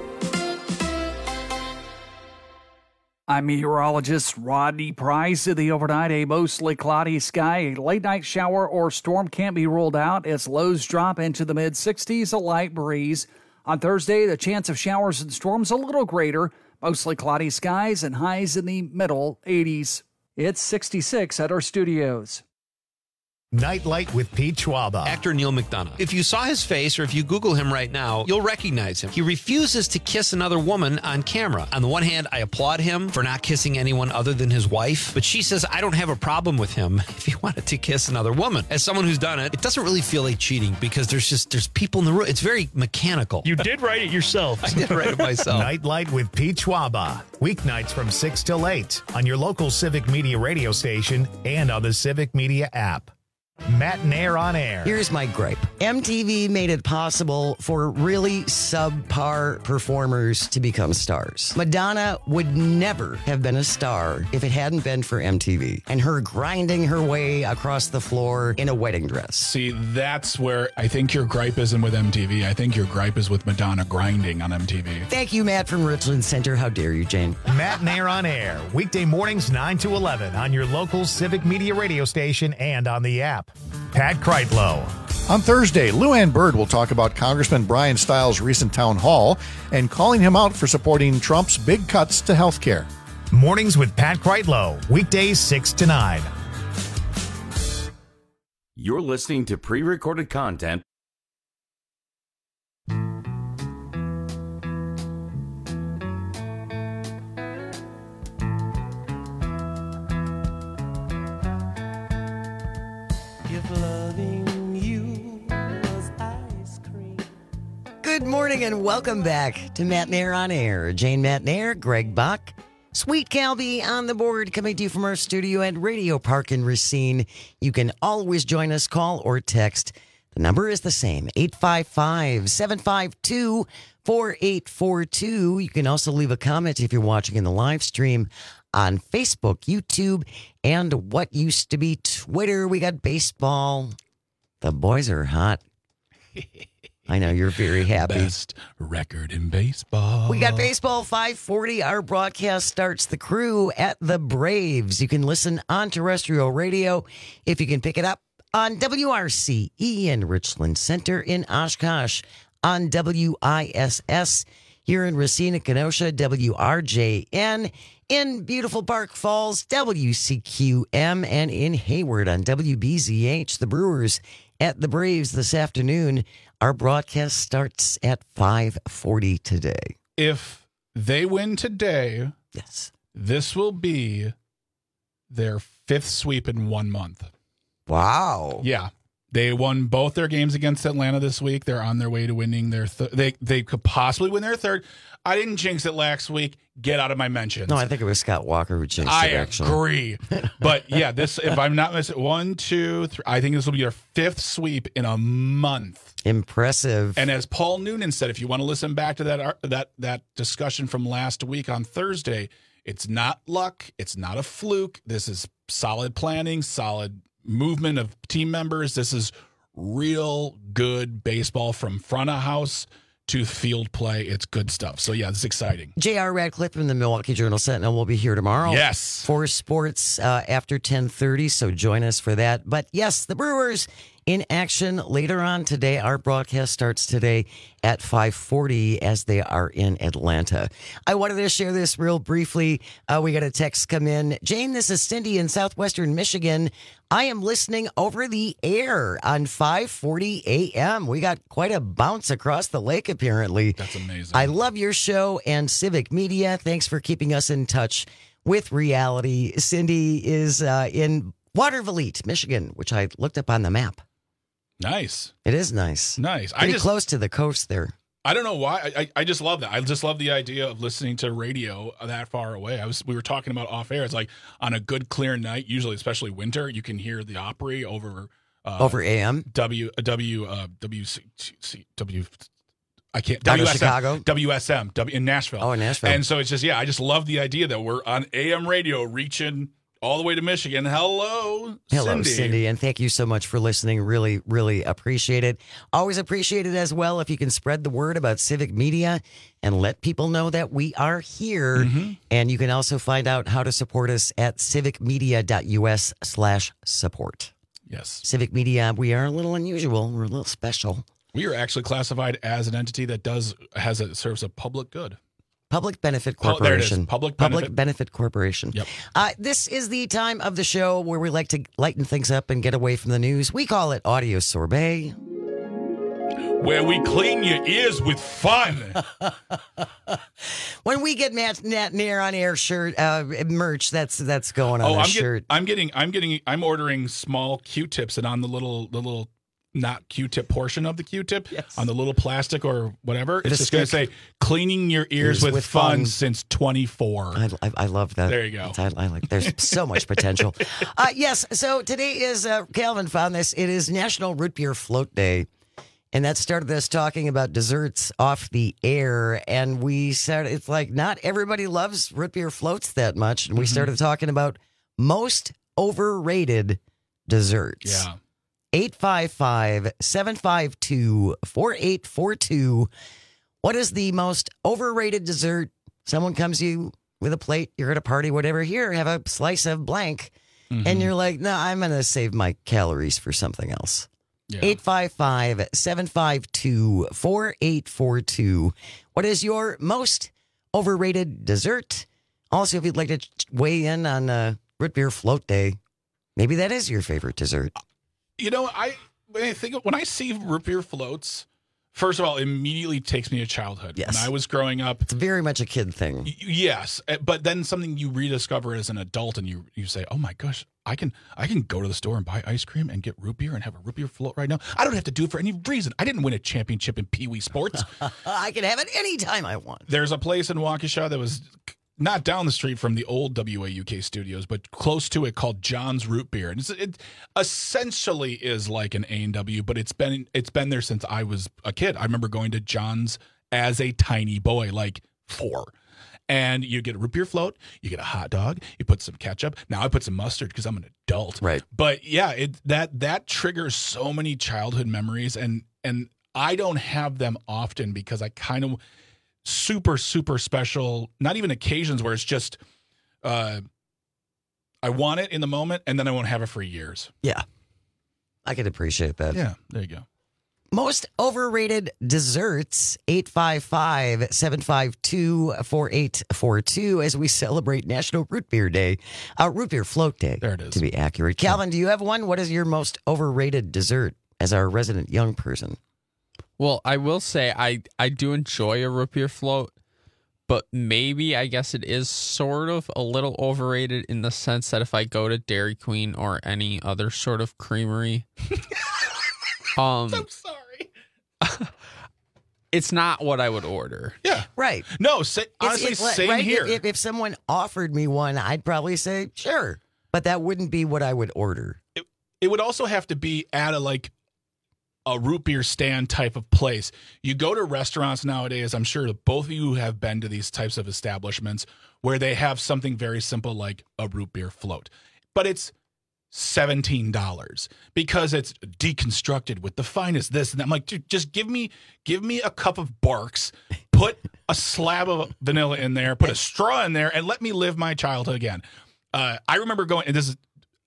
I'm meteorologist Rodney Price. In the overnight, a mostly cloudy sky. A late night shower or storm can't be ruled out as lows drop into the mid sixties, a light breeze. On Thursday, the chance of showers and storms a little greater. Mostly cloudy skies and highs in the middle eighties. It's sixty-six at our studios. Nightlight with Pete Schwaba. Actor Neil McDonough. If you saw his face or if you Google him right now, you'll recognize him. He refuses to kiss another woman on camera. On the one hand, I applaud him for not kissing anyone other than his wife, but she says I don't have a problem with him if he wanted to kiss another woman. As someone who's done it, it doesn't really feel like cheating because there's just there's people in the room. It's very mechanical. You did write it yourself. I did write it myself. Nightlight with Pete Schwaba. Weeknights from six till eight on your local Civic Media radio station and on the Civic Media app. Matt Nair on air. Here's my gripe. M T V made it possible for really subpar performers to become stars. Madonna would never have been a star if it hadn't been for M T V and her grinding her way across the floor in a wedding dress. See, that's where I think your gripe isn't with M T V. I think your gripe is with Madonna grinding on M T V. Thank you, Matt from Richland Center. How dare you, Jane? Matt Nair on air. Weekday mornings nine to eleven on your local Civic Media radio station and on the app. Pat Kreitlow. On Thursday, Lou Ann Bird will talk about Congressman Brian Stiles' recent town hall and calling him out for supporting Trump's big cuts to health care. Mornings with Pat Kreitlow. Weekdays six to nine. You're listening to pre-recorded content. Good morning and welcome back to Matt Nair on Air. Jane Matt Nair, Greg Bach, Sweet Calby on the board, coming to you from our studio at Radio Park in Racine. You can always join us, call or text. The number is the same, eight five five, seven five two, four eight four two. You can also leave a comment if you're watching in the live stream on Facebook, YouTube, and what used to be Twitter. We got baseball. The boys are hot. I know you're very happy. Best record in baseball. We got baseball five forty. Our broadcast starts the crew at the Braves. You can listen on terrestrial radio if you can pick it up on W R C E in Richland Center in Oshkosh, on W I S S here in Racine and Kenosha, W R J N, in beautiful Park Falls, W C Q M, and in Hayward on W B Z H. The Brewers at the Braves this afternoon. Our broadcast starts at five forty today. If they win today, yes, this will be their fifth sweep in one month. Wow. Yeah. They won both their games against Atlanta this week. They're on their way to winning their third. They, they could possibly win their third. I didn't jinx it last week. Get out of my mentions. No, I think it was Scott Walker who jinxed I it, actually. agree. But yeah, this, if I'm not missing, one, two, three, I think this will be your fifth sweep in a month. Impressive. And as Paul Noonan said, if you want to listen back to that that that discussion from last week on Thursday, it's not luck. It's not a fluke. This is solid planning, solid movement of team members. This is real good baseball from front of house to field play. It's good stuff. So, yeah, it's exciting. J R Radcliffe from the Milwaukee Journal-Sentinel will be here tomorrow. Yes. For sports uh, after ten thirty, so join us for that. But, yes, the Brewers in action later on today. Our broadcast starts today at five forty as they are in Atlanta. I wanted to share this real briefly. Uh, we got a text come in. Jane, this is Cindy in southwestern Michigan. I am listening over the air on five forty a.m. We got quite a bounce across the lake, apparently. That's amazing. I love your show and Civic Media. Thanks for keeping us in touch with reality. Cindy is uh, in Watervliet, Michigan, which I looked up on the map. Nice. It is nice. Nice. Pretty I just, close to the coast there. I don't know why. I, I I just love that. I just love the idea of listening to radio that far away. I was we were talking about off air. It's like on a good clear night, usually especially winter, you can hear the Opry over uh, over A M W W uh, W C, C, W. I can't. Down W S M, in Chicago, W S M, W in Nashville. Oh, in Nashville. And so it's just yeah. I just love the idea that we're on A M radio, reaching all the way to Michigan. Hello, Hello, Cindy. Cindy, and thank you so much for listening. Really, really appreciate it. Always appreciate it as well if you can spread the word about Civic Media and let people know that we are here. Mm-hmm. And you can also find out how to support us at civicmedia.us slash support. Yes. Civic Media, we are a little unusual. We're a little special. We are actually classified as an entity that does has a serves a public good. Public Benefit Oh, there it is. Corporation. Public Public Benefit. Benefit Corporation. Yep. Uh, this is the time of the show where we like to lighten things up and get away from the news. We call it Audio Sorbet. Where we clean your ears with fun. When we get Matt, Matt Nair on air shirt uh, merch, that's that's going on oh, the I'm shirt. Get, I'm getting, I'm getting, I'm ordering small Q-tips, and on the little, the little not Q-tip portion of the Q-tip yes. on the little plastic or whatever. It's The just going to say, cleaning your ears, ears with, with fun, fun since twenty-four. I, I, I love that. There you go. I, I like. There's so much potential. Uh, yes, so today is, uh, Calvin found this, it is National Root Beer Float Day. And that started us talking about desserts off the air. And we said, it's like, not everybody loves root beer floats that much. And we mm-hmm. started talking about most overrated desserts. Yeah. eight five five, seven five two, four eight four two. What is the most overrated dessert? Someone comes to you with a plate, you're at a party, whatever. Here, have a slice of blank. Mm-hmm. And you're like, no, I'm going to save my calories for something else. Yeah. eight five five, seven five two, four eight four two. What is your most overrated dessert? Also, if you'd like to weigh in on uh, Root Beer Float Day, maybe that is your favorite dessert. You know, I when I think of, when I see root beer floats, first of all, it immediately takes me to childhood. Yes. When I was growing up, it's very much a kid thing. Y- yes, but then something you rediscover as an adult, and you you say, "Oh my gosh, I can I can go to the store and buy ice cream and get root beer and have a root beer float right now. I don't have to do it for any reason. I didn't win a championship in Pee Wee sports. I can have it anytime I want." There's a place in Waukesha that was not down the street from the old W A U K studios, but close to it, called John's Root Beer, and it's, it essentially is like an A and W, but it's been it's been there since I was a kid. I remember going to John's as a tiny boy, like four. And you get a root beer float, you get a hot dog, you put some ketchup. Now I put some mustard because I'm an adult. Right. But yeah, it that that triggers so many childhood memories, and and I don't have them often because I kind of super, super special, not even occasions where it's just uh, I want it in the moment and then I won't have it for years. Yeah. I can appreciate that. Yeah, there you go. Most overrated desserts, eight five five, seven five two, four eight four two, as we celebrate National Root Beer Day. Uh, Root Beer Float Day, there it is. To be accurate. Calvin, do you have one? What is your most overrated dessert as our resident young person? Well, I will say I, I do enjoy a root beer float, but maybe I guess it is sort of a little overrated in the sense that if I go to Dairy Queen or any other sort of creamery... Um, I'm sorry. It's not what I would order. Yeah. Right. No, say, honestly, it's, it's, same right? here. If, if someone offered me one, I'd probably say, sure. But that wouldn't be what I would order. It, it would also have to be at a, like, a root beer stand type of place. You go to restaurants nowadays, I'm sure that both of you have been to these types of establishments where they have something very simple like a root beer float. But it's seventeen dollars because it's deconstructed with the finest this and that. I'm like, dude, just give me give me a cup of Barks, put a slab of vanilla in there, put a straw in there, and let me live my childhood again. Uh, I remember going, and this is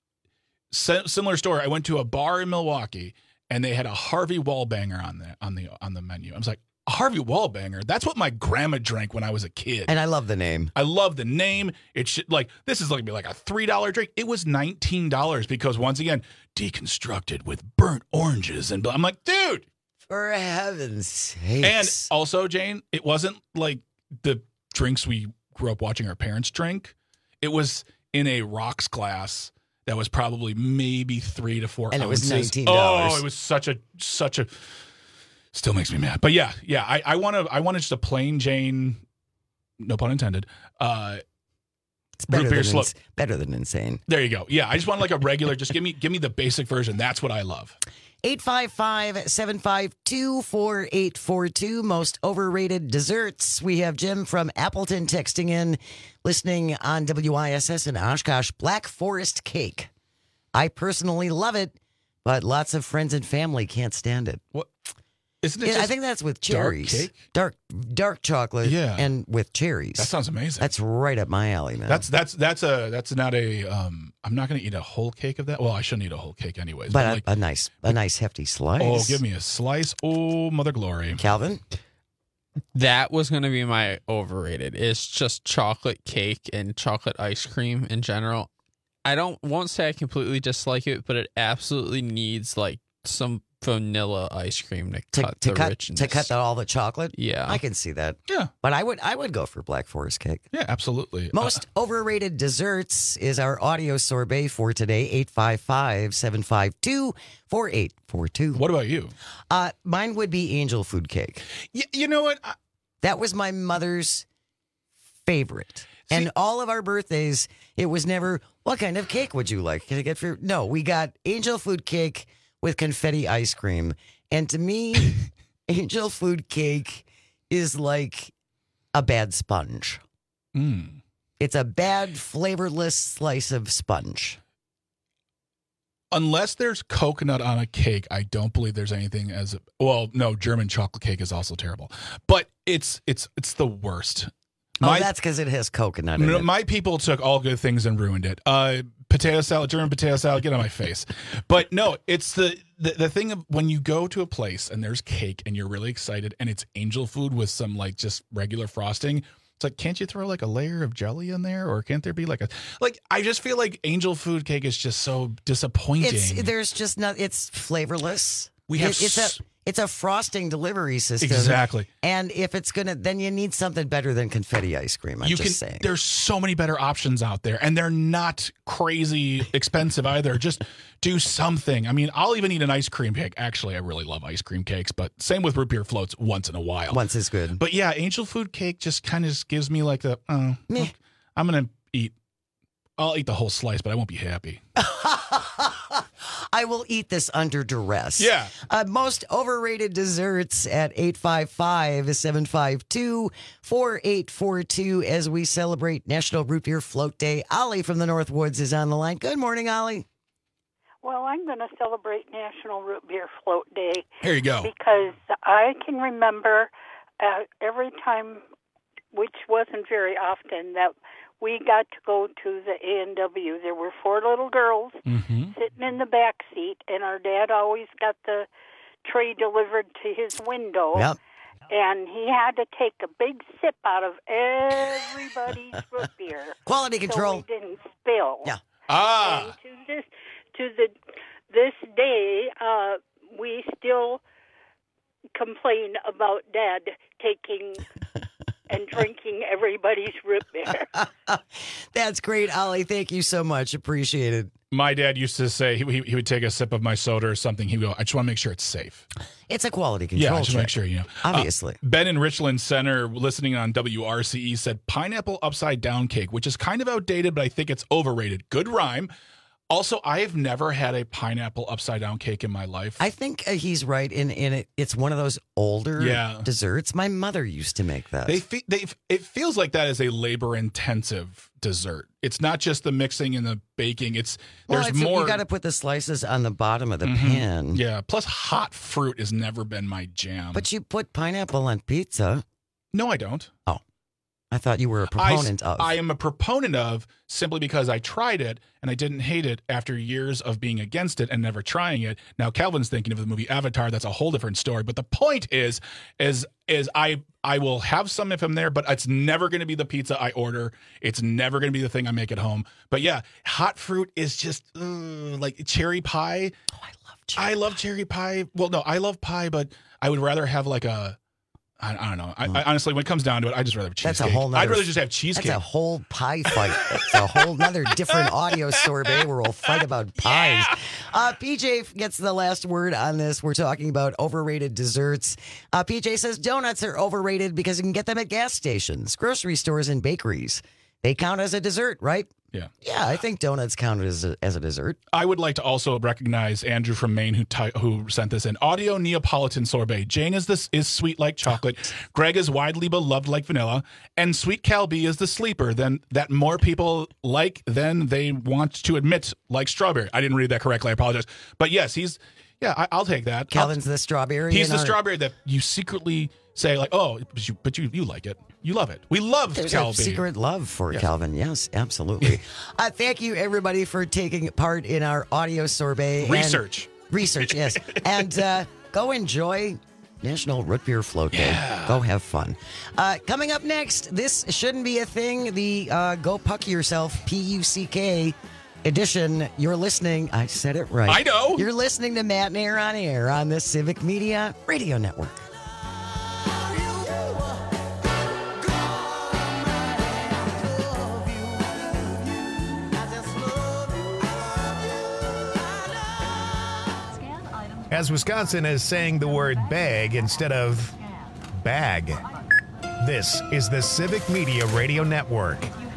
a similar story. I went to a bar in Milwaukee, and they had a Harvey Wallbanger on the on the on the menu. I was like, Harvey Wallbanger, that's what my grandma drank when I was a kid. And I love the name. I love the name. It should, like, this is going to be like a three dollar drink. It was nineteen dollars because, once again, deconstructed with burnt oranges. And I'm like, dude. For heaven's sakes. And also, Jane, it wasn't like the drinks we grew up watching our parents drink. It was in a rocks glass that was probably maybe three to four and ounces. And it was nineteen dollars. Oh, it was such a, such a... Still makes me mad, but yeah, yeah. I, I want to. I want just a plain Jane, no pun intended. Uh, it's better root beer than slope. ins- better than insane. There you go. Yeah, I just want like a regular. Just give me give me the basic version. That's what I love. eight five five, seven five two, four eight four two. Most overrated desserts. We have Jim from Appleton texting in, listening on W I S S in Oshkosh. Black Forest cake. I personally love it, but lots of friends and family can't stand it. What? Isn't it Yeah, just I think that's with cherries. dark cake? Dark dark chocolate Yeah. and with cherries. That sounds amazing. That's right up my alley, man. That's that's that's a that's not a. Um, I'm not going to eat a whole cake of that. Well, I shouldn't eat a whole cake anyways. but But a, like, a nice a nice hefty slice. oh, give me a slice. Oh, mother glory. Calvin? That was going to be my overrated. It's just chocolate cake and chocolate ice cream in general. I don't won't say I completely dislike it, but it absolutely needs like some vanilla ice cream to, To, cut to the cut richness. to cut the, all the chocolate. Yeah, I can see that. Yeah, but I would I would go for Black Forest cake. Yeah, absolutely. Most uh, overrated desserts is our audio sorbet for today. eight five five, seven five two, four eight four two. What about you? Uh, mine would be angel food cake. Y- you know what? I- that was my mother's favorite. See, and all of our birthdays, it was never, what kind of cake would you like? Can I get for? No, we got angel food cake with confetti ice cream. And to me, angel food cake is like a bad sponge. Mm. It's a bad, flavorless slice of sponge. Unless there's coconut on a cake, I don't believe there's anything as well. No, German chocolate cake is also terrible, but it's it's it's the worst. My, oh, that's because it has coconut in no, it. My people took all good things and ruined it. Uh, potato salad, German potato salad, get on my face. But no, it's the, the the thing of when you go to a place and there's cake and you're really excited and it's angel food with some like just regular frosting. It's like, can't you throw like a layer of jelly in there, or can't there be like a like? I just feel like angel food cake is just so disappointing. It's, there's just not. It's flavorless. We have it, it's s- a it's a frosting delivery system. Exactly. And if it's gonna, then you need something better than confetti ice cream. I'm you just can, saying. There's so many better options out there, and they're not crazy expensive either. Just do something. I mean, I'll even eat an ice cream cake. Actually, I really love ice cream cakes, but same with root beer floats once in a while. Once is good. But yeah, angel food cake just kind of gives me like the, oh, Meh. I'm going to eat. I'll eat the whole slice, but I won't be happy. I will eat this under duress. Yeah. Uh, most overrated desserts at eight five five, seven five two, four eight four two as we celebrate National Root Beer Float Day. Ollie from the North Woods is on the line. Good morning, Ollie. Well, I'm going to celebrate National Root Beer Float Day. Here you go. Because I can remember uh, every time, which wasn't very often, that we got to go to the A and W. There were four little girls mm-hmm. sitting in the back seat, and our dad always got the tray delivered to his window. Yep. And he had to take a big sip out of everybody's root beer. Quality control. So we didn't spill. Yeah. Ah. And to this, to the this day, uh, we still complain about Dad taking and drinking everybody's root beer. That's great, Ollie. Thank you so much. Appreciate it. My dad used to say he, he, he would take a sip of my soda or something. He would go, I just want to make sure it's safe. It's a quality control Yeah, I just check. make sure, you know. Obviously. Uh, Ben in Richland Center, listening on W R C E, said pineapple upside down cake, which is kind of outdated, but I think it's overrated. Good rhyme. Also, I have never had a pineapple upside down cake in my life. I think uh, he's right in, in it. It's one of those older Yeah. desserts. My mother used to make that. They, fe- they it feels like that is a labor intensive dessert. It's not just the mixing and the baking. It's well, there's it's, more. You got to put the slices on the bottom of the Mhm. pan. Yeah. Plus, hot fruit has never been my jam. But you put pineapple on pizza. No, I don't. Oh, I thought you were a proponent I, of. I am a proponent of simply because I tried it and I didn't hate it after years of being against it and never trying it. Now Calvin's thinking of the movie Avatar. That's a whole different story. But the point is, is, is I I will have some if I'm there, but it's never going to be the pizza I order. It's never going to be the thing I make at home. But yeah, hot fruit is just uh, like cherry pie. Oh, I love cherry I love cherry pie. Well, no, I love pie, but I would rather have like a. I, I don't know. I, I, honestly, when it comes down to it, I just rather have cheesecake. That's a whole nother, I'd rather just have cheesecake. That's a whole pie fight. It's a whole nother different audio sorbet where we'll fight about pies. Yeah. Uh, P J gets the last word on this. We're talking about overrated desserts. Uh, P J says donuts are overrated because you can get them at gas stations, grocery stores, and bakeries. They count as a dessert, right? Yeah. Yeah, I think donuts count as a, as a dessert. I would like to also recognize Andrew from Maine who ty- who sent this in. Audio Neapolitan sorbet. Jane is this is sweet like chocolate. Greg is widely beloved like vanilla. And Sweet Cal B is the sleeper then that more people like than they want to admit like strawberry. I didn't read that correctly. I apologize. But yes, he's yeah, I, I'll take that. Calvin's I'll, the strawberry. He's the our... strawberry that you secretly say like, oh, but you but you, you like it. You love it. We love There's Cal a B. secret love for Yes. Calvin. Yes, absolutely. uh, thank you, everybody, for taking part in our audio sorbet. Research. And research, yes. And uh, go enjoy National Root Beer Float Day. Yeah. Go have fun. Uh, coming up next, this shouldn't be a thing. The uh, Go Puck Yourself, P U C K, edition. You're listening. I said it right. I know. You're listening to Matt Nair on Air on the Civic Media Radio Network. As Wisconsin is saying the word bag instead of bag. This is the Civic Media Radio Network.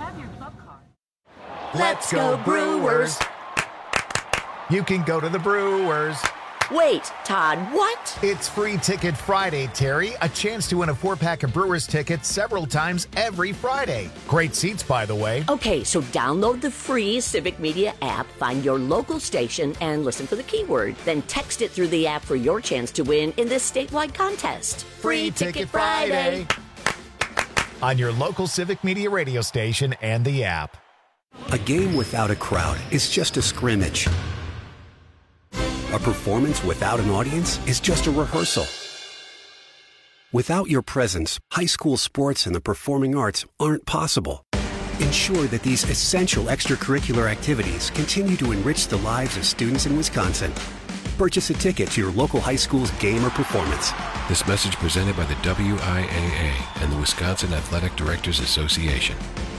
Let's go Brewers. You can go to the Brewers. Wait, Todd, what? It's Free Ticket Friday, Terry. A chance to win a four-pack of Brewers tickets several times every Friday. Great seats, by the way. Okay, so download the free Civic Media app, find your local station, and listen for the keyword. Then text it through the app for your chance to win in this statewide contest. Free Ticket Friday. On your local Civic Media radio station and the app. A game without a crowd is just a scrimmage. A performance without an audience is just a rehearsal. Without your presence, high school sports and the performing arts aren't possible. Ensure that these essential extracurricular activities continue to enrich the lives of students in Wisconsin. Purchase a ticket to your local high school's game or performance. This message presented by the W I A A and the Wisconsin Athletic Directors Association.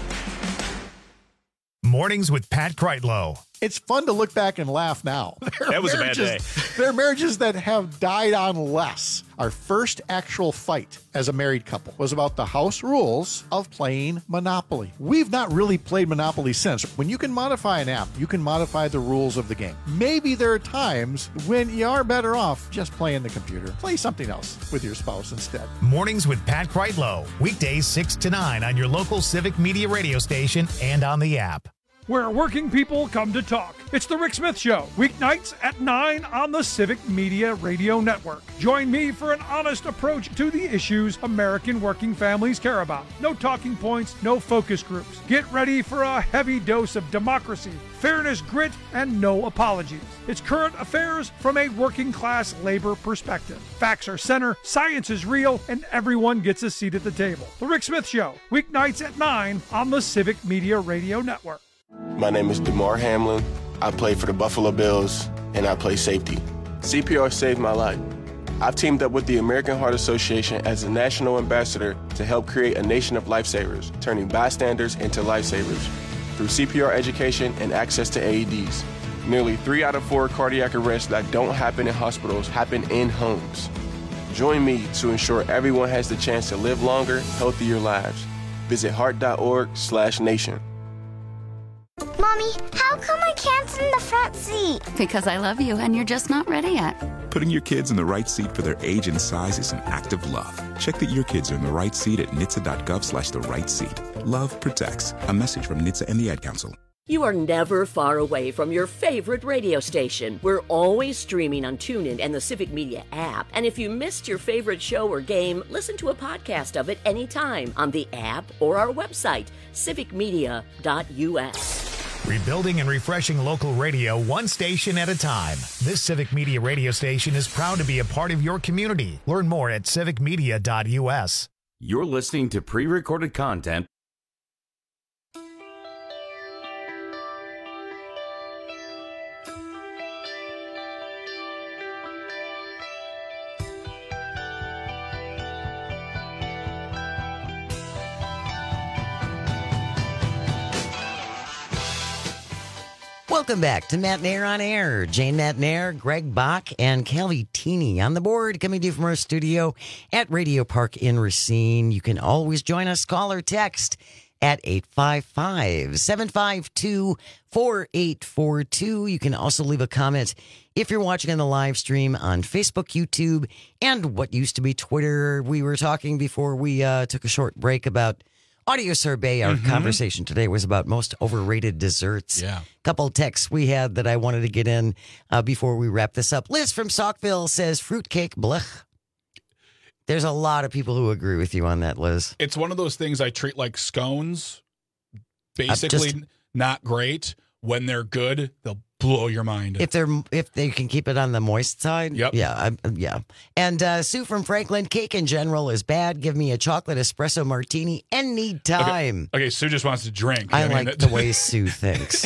Mornings with Pat Kreitlow. It's fun to look back and laugh now. There that was a bad day. There are marriages that have died on less. Our first actual fight as a married couple was about the house rules of playing Monopoly. We've not really played Monopoly since. When you can modify an app, you can modify the rules of the game. Maybe there are times when you are better off just playing the computer. Play something else with your spouse instead. Mornings with Pat Kreitlow. Weekdays six to nine on your local Civic Media radio station and on the app. Where working people come to talk. It's the Rick Smith Show, weeknights at nine on the Civic Media Radio Network. Join me for an honest approach to the issues American working families care about. No talking points, no focus groups. Get ready for a heavy dose of democracy, fairness, grit, and no apologies. It's current affairs from a working class labor perspective. Facts are center, science is real, and everyone gets a seat at the table. The Rick Smith Show, weeknights at nine on the Civic Media Radio Network. My name is DeMar Hamlin. I play for the Buffalo Bills, and I play safety. C P R saved my life. I've teamed up with the American Heart Association as a national ambassador to help create a nation of lifesavers, turning bystanders into lifesavers through C P R education and access to A E Ds. Nearly three out of four cardiac arrests that don't happen in hospitals happen in homes. Join me to ensure everyone has the chance to live longer, healthier lives. Visit heart.org slash nation. Mommy, how come I can't sit in the front seat? Because I love you and you're just not ready yet. Putting your kids in the right seat for their age and size is an act of love. Check that your kids are in the right seat at N H T S A dot gov slash the right seat. Love protects. A message from N H T S A and the Ad Council. You are never far away from your favorite radio station. We're always streaming on TuneIn and the Civic Media app. And if you missed your favorite show or game, listen to a podcast of it anytime on the app or our website, civic media dot U S. Rebuilding and refreshing local radio one station at a time. This Civic Media radio station is proud to be a part of your community. Learn more at civic media dot U S. You're listening to pre-recorded content. Welcome back to Matt Nair on Air. Jane Matt Nair, Greg Bach, and Kelly Teeny on the board, coming to you from our studio at Radio Park in Racine. You can always join us, call or text at eight five five, seven five two, four eight four two. You can also leave a comment if you're watching on the live stream on Facebook, YouTube, and what used to be Twitter. We were talking before we uh, took a short break about audio survey. Our mm-hmm. conversation today was about most overrated desserts. Yeah. Couple texts we had that I wanted to get in uh, before we wrap this up. Liz from Saukville says fruitcake, blech. There's a lot of people who agree with you on that, Liz. It's one of those things I treat like scones. Basically, just, not great. When they're good, they'll blow your mind. If they're if they can keep it on the moist side, yep. yeah, I, yeah. And uh, Sue from Franklin, cake in general is bad. Give me a chocolate espresso martini anytime. Okay, okay Sue just wants to drink. I, I mean, like the way Sue thinks.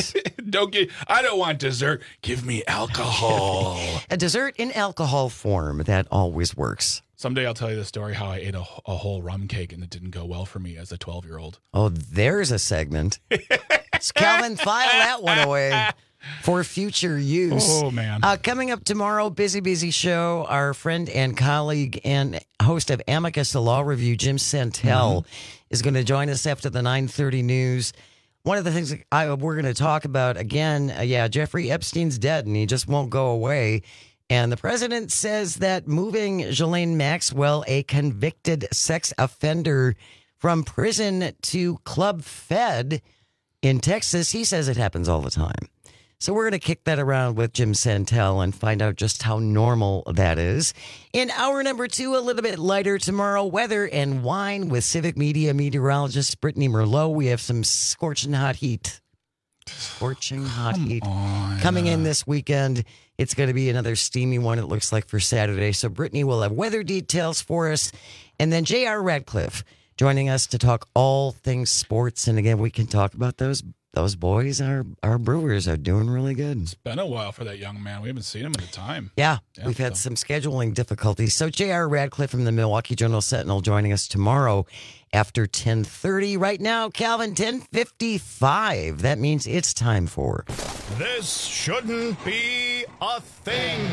Don't get. I don't want dessert. Give me alcohol. A dessert in alcohol form. That always works. Someday I'll tell you the story how I ate a, a whole rum cake and it didn't go well for me as a twelve-year-old. Oh, there's a segment. So Calvin, file that one away for future use. Oh, man. Uh, coming up tomorrow, busy, busy show. Our friend and colleague and host of Amicus, the Law Review, Jim Santel, mm-hmm. is going to join us after the nine thirty news. One of the things I, we're going to talk about, again, uh, yeah, Jeffrey Epstein's dead and he just won't go away. And the president says that moving Ghislaine Maxwell, a convicted sex offender, from prison to Club Fed in Texas, he says it happens all the time. So we're going to kick that around with Jim Santel and find out just how normal that is. In hour number two, a little bit lighter tomorrow, weather and wine with Civic Media meteorologist Brittany Merlot. We have some scorching hot heat. Scorching hot Come heat on. coming in this weekend. It's going to be another steamy one, it looks like, for Saturday. So Brittany will have weather details for us. And then J R. Radcliffe joining us to talk all things sports. And again, we can talk about those those boys. Our, our Brewers are doing really good. It's been a while for that young man. We haven't seen him in a time. Yeah, Yeah, we've had so- some scheduling difficulties. So J R. Radcliffe from the Milwaukee Journal-Sentinel joining us tomorrow after ten thirty. Right now, Calvin, ten fifty-five. That means it's time for... This shouldn't be a thing.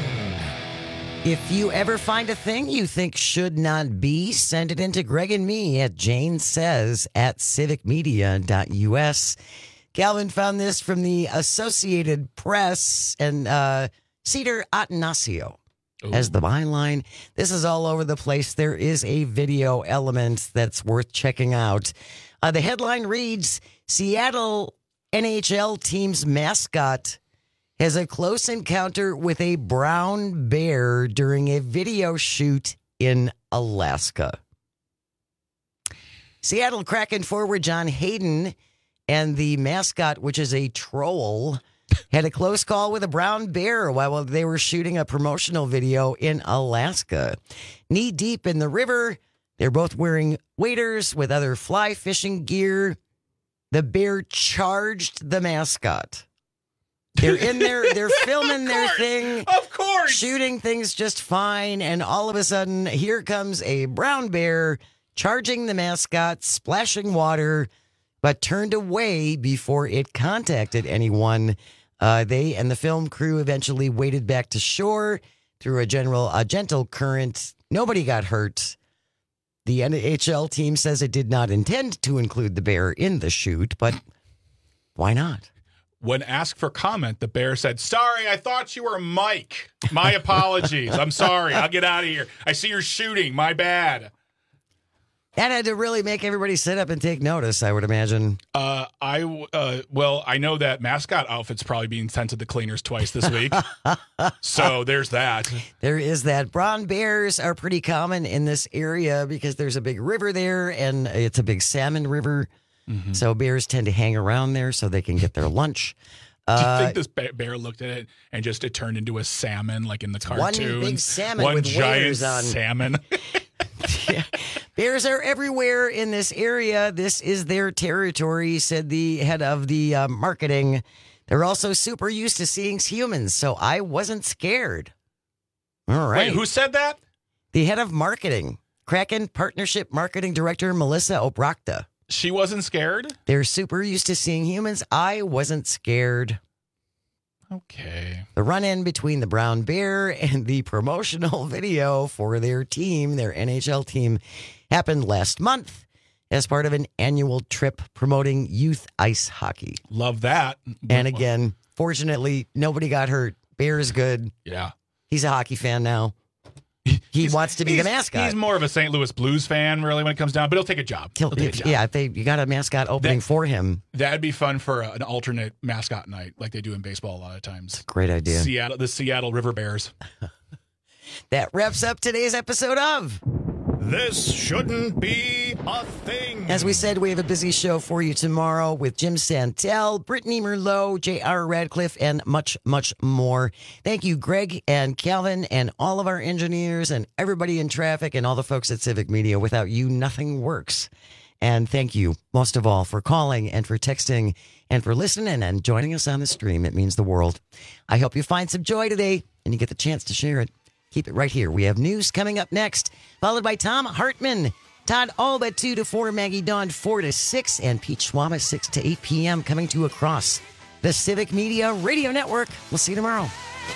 If you ever find a thing you think should not be, send it in to Greg and me at Jane Says at civic media dot u s. Calvin found this from the Associated Press and uh, Cedar Atanasio as the byline. This is all over the place. There is a video element that's worth checking out. Uh, the headline reads, Seattle N H L team's mascot has a close encounter with a brown bear during a video shoot in Alaska. Seattle Kraken forward John Hayden and the mascot, which is a troll, had a close call with a brown bear while they were shooting a promotional video in Alaska. Knee deep in the river, they're both wearing waders with other fly fishing gear. The bear charged the mascot. They're in there, they're filming their thing. Of course. Shooting things just fine. And all of a sudden, here comes a brown bear charging the mascot, splashing water, but turned away before it contacted anyone. Uh, they and the film crew eventually waded back to shore through a general, a gentle current. Nobody got hurt. The N H L team says it did not intend to include the bear in the shoot, but why not? When asked for comment, the bear said, sorry, I thought you were Mike. My apologies. I'm sorry. I'll get out of here. I see you're shooting. My bad. That had to really make everybody sit up and take notice, I would imagine. Uh, I uh, well, I know that mascot outfit's probably being sent to the cleaners twice this week. So there's that. There is that. Brown bears are pretty common in this area because there's a big river there, and it's a big salmon river. Mm-hmm. So bears tend to hang around there so they can get their lunch. Do you Uh, think this ba- bear looked at it and just it turned into a salmon like in the one cartoons? big salmon One with giant waders on. salmon. Bears are everywhere in this area. This is their territory, said the head of the uh, marketing. They're also super used to seeing humans, so I wasn't scared. All right. Wait, who said that? The head of marketing, Kraken Partnership Marketing Director Melissa Obrakta. She wasn't scared? They're super used to seeing humans. I wasn't scared. Okay. The run-in between the brown bear and the promotional video for their team, their N H L team, happened last month as part of an annual trip promoting youth ice hockey. Love that. And again, fortunately, nobody got hurt. Bear's good. Yeah. He's a hockey fan now. He wants to be the mascot. He's more of a Saint Louis Blues fan, really, when it comes down, but he'll take a job. He'll- He'll take a job. yeah, if they you got a mascot opening That- for him. That'd be fun for a, an alternate mascot night, like they do in baseball a lot of times. Great idea. Seattle, the Seattle River Bears. That wraps up today's episode of This shouldn't be a thing. As we said, we have a busy show for you tomorrow with Jim Santel, Brittany Merlot, J R. Radcliffe, and much, much more. Thank you, Greg and Calvin, and all of our engineers and everybody in traffic and all the folks at Civic Media. Without you, nothing works. And thank you, most of all, for calling and for texting and for listening and joining us on the stream. It means the world. I hope you find some joy today and you get the chance to share it. Keep it right here. We have news coming up next, followed by Tom Hartman, Todd Alba two to four, Maggie Dawn four to six, and Pete Schwaba six to eight p.m. coming to across the Civic Media Radio Network. We'll see you tomorrow.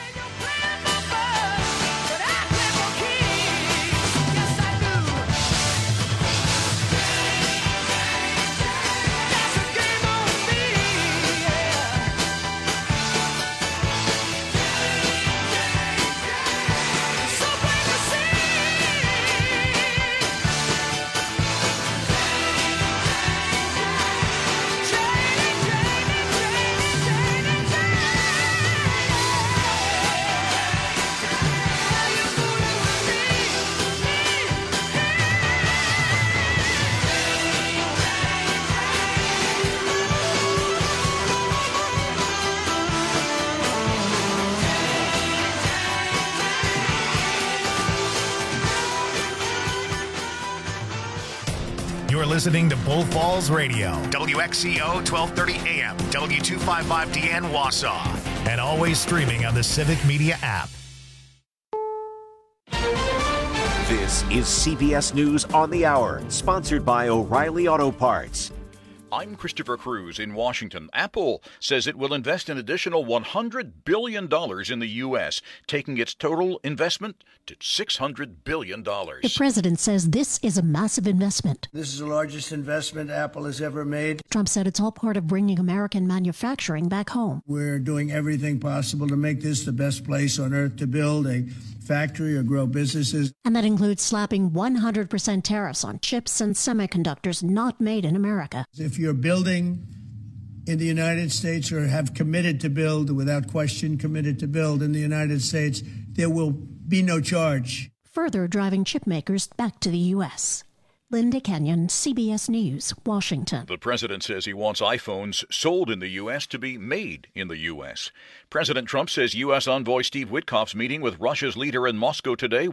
You're listening to Bull Falls Radio, W X C O twelve thirty A M, W two fifty-five D N Wausau, and always streaming on the Civic Media app. This is C B S News on the Hour, sponsored by O'Reilly Auto Parts. I'm Christopher Cruz in Washington. Apple says it will invest an additional one hundred billion dollars in the U S, taking its total investment to six hundred billion dollars. The president says this is a massive investment. This is the largest investment Apple has ever made. Trump said it's all part of bringing American manufacturing back home. We're doing everything possible to make this the best place on earth to build a factory or grow businesses. And that includes slapping one hundred percent tariffs on chips and semiconductors not made in America. If you're building in the United States or have committed to build, without question committed to build in the United States, there will be no charge. Further driving chip makers back to the U S. Linda Kenyon, C B S News, Washington. The president says he wants iPhones sold in the U S to be made in the U S. President Trump says U S envoy Steve Witkoff's meeting with Russia's leader in Moscow today